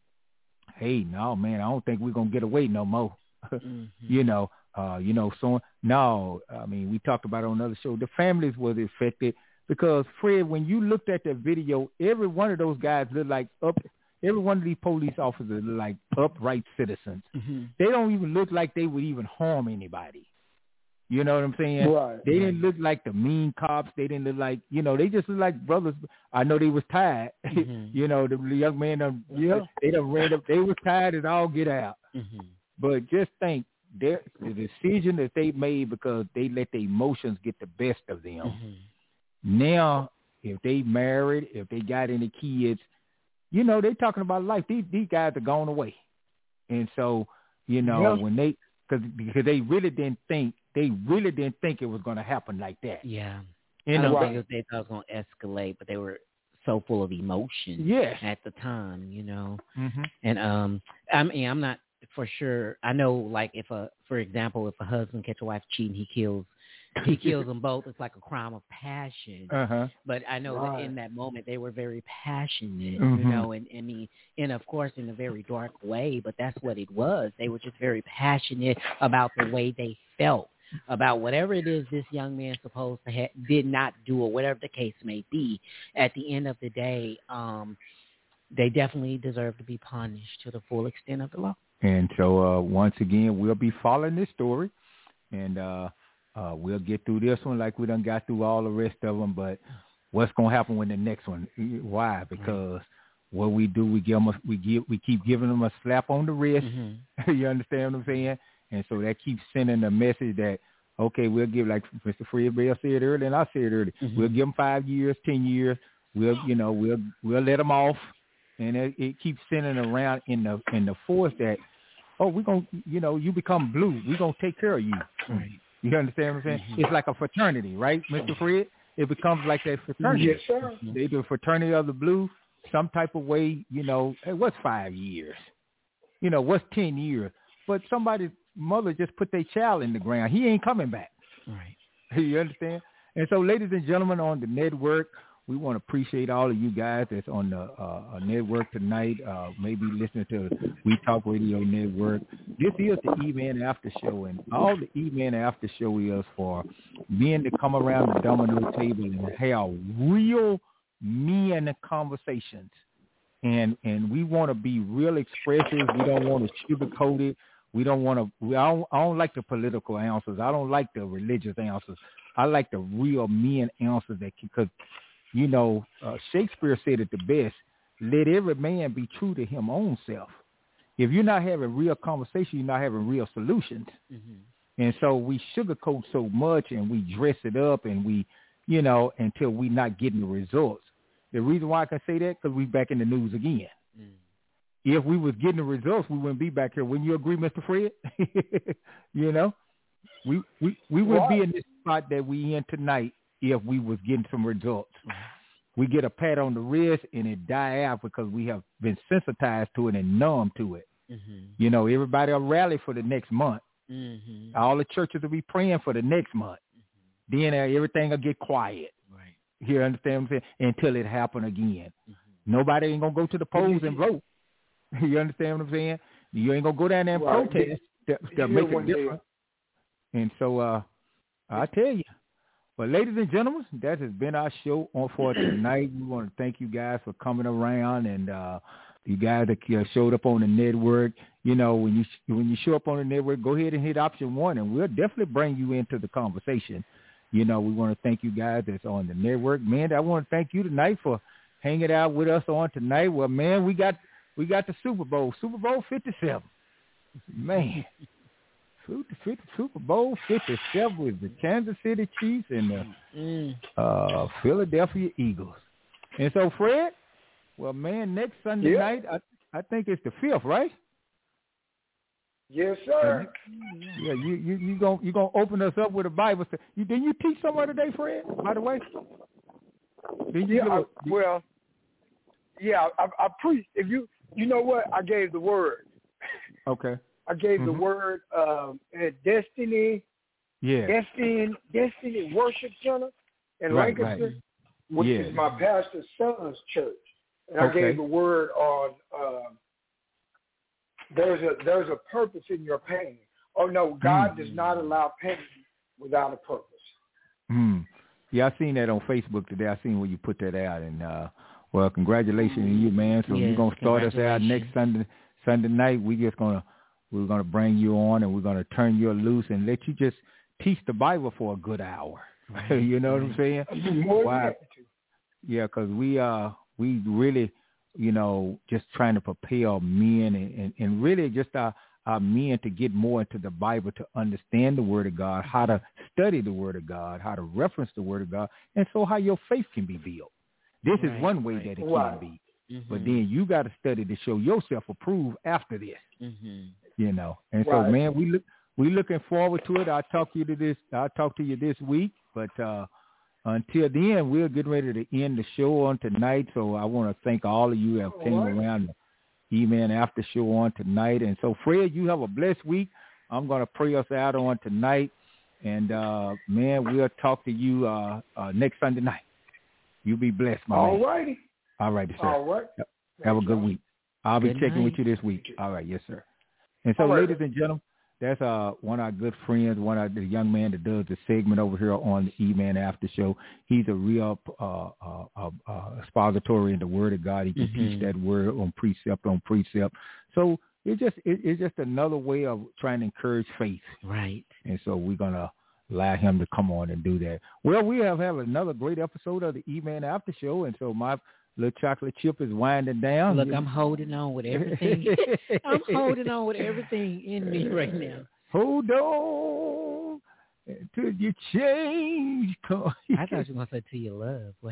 Hey, no, man, I don't think we're gonna get away no more. mm-hmm. You know, uh, you know, so no, I mean, we talked about it on another show. The families was affected because, Fred, when you looked at that video, every one of those guys looked like up. Every one of these police officers look like upright citizens. Mm-hmm. They don't even look like they would even harm anybody. You know what I'm saying? Right. They didn't look like the mean cops. They didn't look like, you know, they just look like brothers. I know they was tired. Mm-hmm. you know, the young man, done, yeah, they done ran up. They was tired as all get out. Mm-hmm. But just think, their, the decision that they made because they let their emotions get the best of them. Mm-hmm. Now, if they married, if they got any kids, you know, they talking about life. These these guys are going away. And so, you know, yeah. when they, cause, because they really didn't think, they really didn't think it was going to happen like that. Yeah. You I know, don't think they thought it was going to escalate, but they were so full of emotion yes. at the time, you know. Mm-hmm. And um, I mean, I'm not for sure. I know, like, if a, for example, if a husband catch a wife cheating, he kills, he kills them both. It's like a crime of passion. Uh-huh. But I know right. that in that moment they were very passionate, mm-hmm. you know, and I mean, and of course in a very dark way. But that's what it was. They were just very passionate about the way they felt about whatever it is this young man supposed to ha- did not do, or whatever the case may be. At the end of the day, um, they definitely deserve to be punished to the full extent of the law. And so uh, once again, we'll be following this story, and uh, uh, we'll get through this one like we done got through all the rest of them. But what's going to happen with the next one? Why? Because what we do, we give them, a, we give, we keep giving them a slap on the wrist. Mm-hmm. You understand what I'm saying? And so that keeps sending a message that, okay, we'll give, like Mister Fred Bell said earlier, and I said earlier, mm-hmm. we'll give them five years, ten years. We'll, you know, we'll we'll let them off, and it, it keeps sending around in the in the force that, oh, we're gonna, you know, you become blue, we're gonna take care of you. Right. You understand what I'm saying? Mm-hmm. It's like a fraternity, right, Mister Fred? It becomes like that fraternity. Yes, sir. They do a fraternity of the blue, some type of way. You know, hey, what's five years? You know, what's ten years? But somebody's mother just put their child in the ground. He ain't coming back. Right. You understand? And so, ladies and gentlemen, on the network, we want to appreciate all of you guys that's on the uh, network tonight, uh, maybe listening to We Talk Radio Network. This is the E-Man After Show, and all the E-Man After Show is for men to come around the domino table and have real men conversations. And and we want to be real expressive. We don't want to sugarcoat it. We don't want to. We, I, don't, I don't like the political answers. I don't like the religious answers. I like the real men answers that, because, you know, uh, Shakespeare said it the best. Let every man be true to his own self. If you're not having real conversation, you're not having real solutions. Mm-hmm. And so we sugarcoat so much, and we dress it up, and we, you know, until we not getting the results. The reason why I can say that, because we back in the news again. Mm. If we was getting the results, we wouldn't be back here. Wouldn't you agree, Mister Fred? You know, we we, we wouldn't be in this spot that we in tonight if we was getting some results. Mm-hmm. We get a pat on the wrist and it die out because we have been sensitized to it and numb to it. Mm-hmm. You know, everybody will rally for the next month. Mm-hmm. All the churches will be praying for the next month. Mm-hmm. Then uh, everything will get quiet. Right. You understand what I'm saying? Until it happen again. Mm-hmm. Nobody ain't going to go to the polls and vote. You understand what I'm saying? You ain't going to go down there and right. protest to, to make a difference. And so uh, I tell you, But ladies and gentlemen, that has been our show on for tonight. We want to thank you guys for coming around, and uh, you guys that uh, showed up on the network. You know, when you when you show up on the network, go ahead and hit option one, and we'll definitely bring you into the conversation. You know, we want to thank you guys that's on the network. Man, I want to thank you tonight for hanging out with us on tonight. Well, man, we got we got the Super Bowl, Super Bowl fifty-seven. Man. Super Bowl fifty-seven with the Kansas City Chiefs and the mm. uh, Philadelphia Eagles. And so, Fred, well, man, next Sunday yeah. night, I, I think it's the fifth, right? Yes, sir. Uh, yeah, you you you gonna you gonna open us up with a Bible. You didn't you teach somewhere today, Fred? By the way, did you? Yeah, I, well, yeah, I, I preached. If you you know what, I gave the word. Okay. I gave mm-hmm. the word um, at Destiny, yeah, Destiny, Destiny Worship Center in right, Lancaster, right. which yeah. is my pastor's son's church. And okay. I gave the word on um, there's a there's a purpose in your pain. Oh no, God mm. does not allow pain without a purpose. Mm. Yeah, I seen that on Facebook today. I seen where you put that out, and uh, well, congratulations to you, man. So yes, you're gonna start us out next Sunday Sunday night. We just gonna We're going to bring you on, and we're going to turn you loose and let you just teach the Bible for a good hour. You know what I'm saying? Wow. Yeah, because we uh we really, you know, just trying to prepare men and, and, and really just our, our men to get more into the Bible, to understand the Word of God, how to study the Word of God, how to reference the Word of God, and so how your faith can be built. This right, is one way right. that it right. can be. Mm-hmm. But then you got to study to show yourself approved after this. Mm-hmm. You know, and right. so, man, we look we looking forward to it. I'll talk to you to this. I'll talk to you this week. But uh, until then, we're getting ready to end the show on tonight. So I want to thank all of you who have all came right. around the E-Man After Show on tonight. And so, Fred, you have a blessed week. I'm going to pray us out on tonight. And, uh, man, we'll talk to you uh, uh, next Sunday night. You be blessed, my all man. Righty. All righty, sir. All right. Have a good week. I'll be good checking night. with you this week. All right. Yes, sir. And so, right. ladies and gentlemen, that's uh, one of our good friends, one of the young man that does the segment over here on the E-Man After Show. He's a real uh, uh, uh, uh, expository in the Word of God. He can mm-hmm. teach that word on precept on precept. So it's just it, it's just another way of trying to encourage faith. Right. And so we're going to allow him to come on and do that. Well, we have, have another great episode of the E-Man After Show. And so my little chocolate chip is winding down. Look, I'm holding on with everything. I'm holding on with everything in me right now. Hold on until you change. I thought you were going to say to your love. Wow.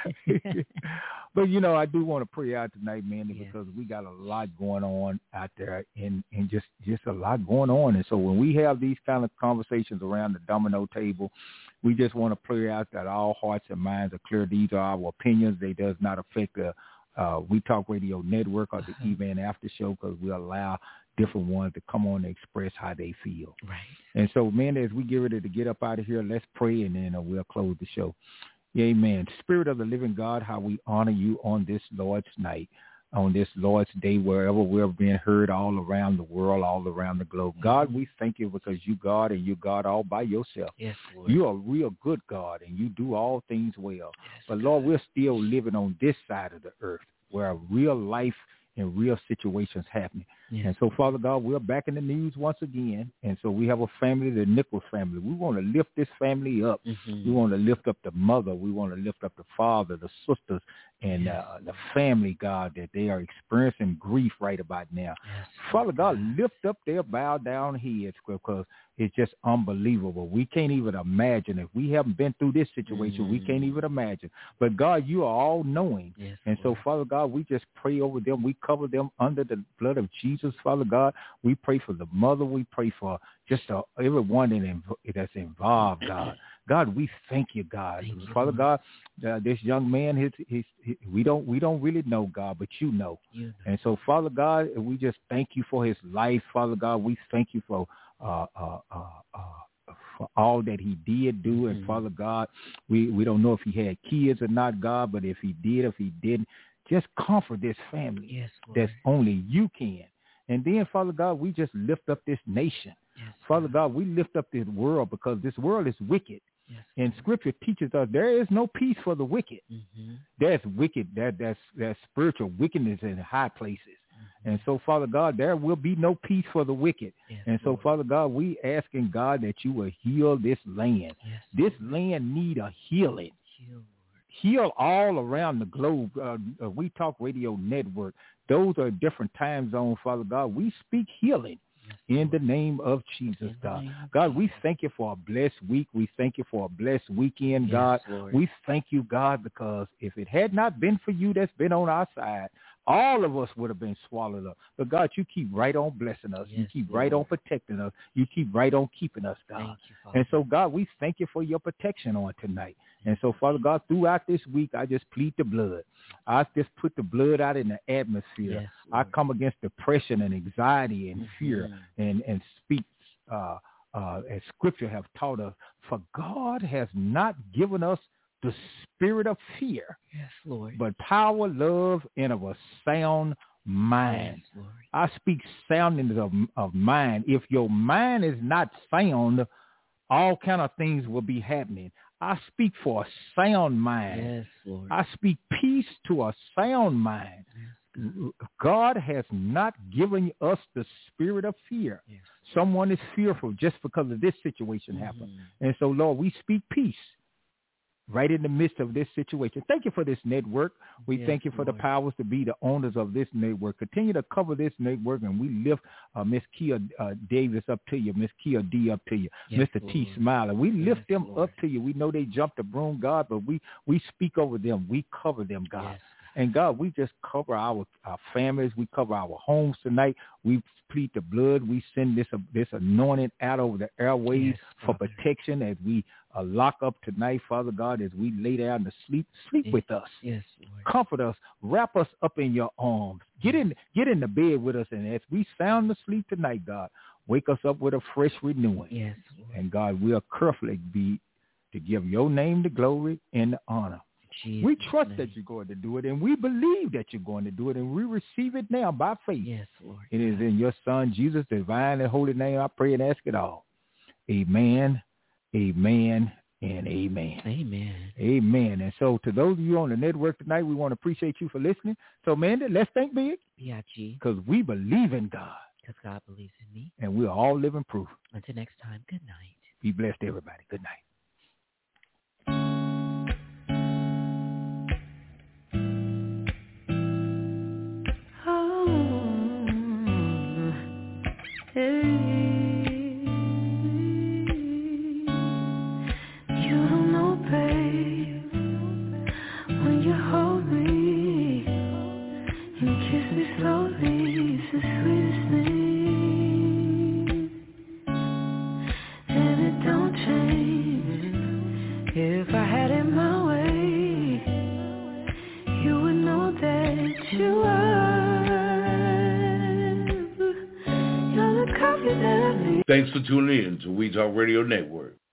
But, you know, I do want to pray out tonight, man, yeah. because we got a lot going on out there and, and just, just a lot going on. And so when we have these kind of conversations around the domino table, we just want to pray out that all hearts and minds are clear. These are our opinions. They does not affect the uh, We Talk Radio Network or the uh-huh. E-Man After Show, because we allow different ones to come on and express how they feel. Right. And so, man, as we get ready to get up out of here, let's pray, and then uh, we'll close the show. Amen. Spirit of the living God, how we honor you on this Lord's night, on this Lord's day, wherever we're being heard all around the world, all around the globe. Mm-hmm. God, we thank you because you God and you God all by yourself. Yes, Lord. You are a real good God, and you do all things well. Yes, but, Lord, we're still living on this side of the earth where real life and real situations happening. Yes. And so, Father God, we're back in the news once again. And so we have a family, the Nichols family. We want to lift this family up. Mm-hmm. We want to lift up the mother. We want to lift up the father, the sisters, and yes. uh, the family, God, that they are experiencing grief right about now. Yes. Father God, lift up their bowed down heads, because it's just unbelievable. We can't even imagine. If we haven't been through this situation, mm-hmm. we can't even imagine. But, God, you are all-knowing. Yes, and so, Father God, we just pray over them. We cover them under the blood of Jesus, Father God. We pray for the mother. We pray for just uh, everyone in, that's involved, God. God, we thank you, God. Thank you, Father Lord. God, uh, this young man, his, his, his, we don't we don't really know, God, but you know. You know. And so, Father God, we just thank you for his life, Father God. We thank you for uh, uh, uh, uh, for all that he did do. Mm-hmm. And, Father God, we, we don't know if he had kids or not, God, but if he did, if he didn't, just comfort this family. Yes, Lord. That's only you can. And then, Father God, we just lift up this nation. Yes, Father God, we lift up this world, because this world is wicked. Yes. And Scripture teaches us there is no peace for the wicked. Mm-hmm. There's wicked, that that's that's spiritual wickedness in high places. Mm-hmm. And so, Father God, there will be no peace for the wicked. Yes, and so, Lord. Father God, we asking God that you will heal this land. Yes, this Lord. land need a healing. Heal, Heal all around the globe. Uh, uh, we Talk Radio Network. Those are different time zones, Father God. We speak healing. Yes, in the name of Jesus, God. God, we thank you for a blessed week. We thank you for a blessed weekend, yes, God. Lord. We thank you, God, because if it had not been for you that's been on our side, all of us would have been swallowed up. But, God, you keep right on blessing us. Yes, you keep Lord. right on protecting us. You keep right on keeping us, God. Thank you, Father. And so, God, we thank you for your protection on tonight. And so, Father God, throughout this week, I just plead the blood. I just put the blood out in the atmosphere. Yes, I come against depression and anxiety and mm-hmm. fear and, and speak uh, uh, as Scripture have taught us. For God has not given us the spirit of fear, yes, Lord, but power, love, and of a sound mind. Yes, Lord. I speak soundness of, of mind. If your mind is not sound, all kind of things will be happening. I speak for a sound mind. Yes, Lord. I speak peace to a sound mind. Yes. God has not given us the spirit of fear. Yes. Someone is fearful just because of this situation mm-hmm. happened. And so, Lord, we speak peace right in the midst of this situation. Thank you for this network. We yes, thank you for Lord. the powers to be the owners of this network. Continue to cover this network, and we lift uh, Miss Kia uh, Davis up to you, Miss Kia D up to you, yes, Mister Lord. T Smiley. We lift yes, them Lord. up to you. We know they jumped the broom, God, but we, we speak over them. We cover them, God. Yes. And, God, we just cover our, our families. We cover our homes tonight. We plead the blood. We send this uh, this anointing out over the airways yes, for Father. protection as we uh, lock up tonight, Father God, as we lay down to sleep. Sleep yes. with us. Yes, Lord. Comfort us. Wrap us up in your arms. Get in, get in the bed with us. And as we sound asleep tonight, God, wake us up with a fresh renewing. Yes, Lord. And, God, we'll carefully be to give your name the glory and the honor. Jesus we trust name. that you're going to do it, and we believe that you're going to do it, and we receive it now by faith. Yes, Lord. It is in your Son, Jesus' divine and holy name, I pray and ask it all. Amen, amen, and amen. Amen. Amen. And so to those of you on the network tonight, we want to appreciate you for listening. So, Amanda, let's think big. B I G Because we believe in God. Because God believes in me. And we're all living proof. Until next time, good night. Be blessed, everybody. Good night. Thanks for tuning in to We Talk Radio Network.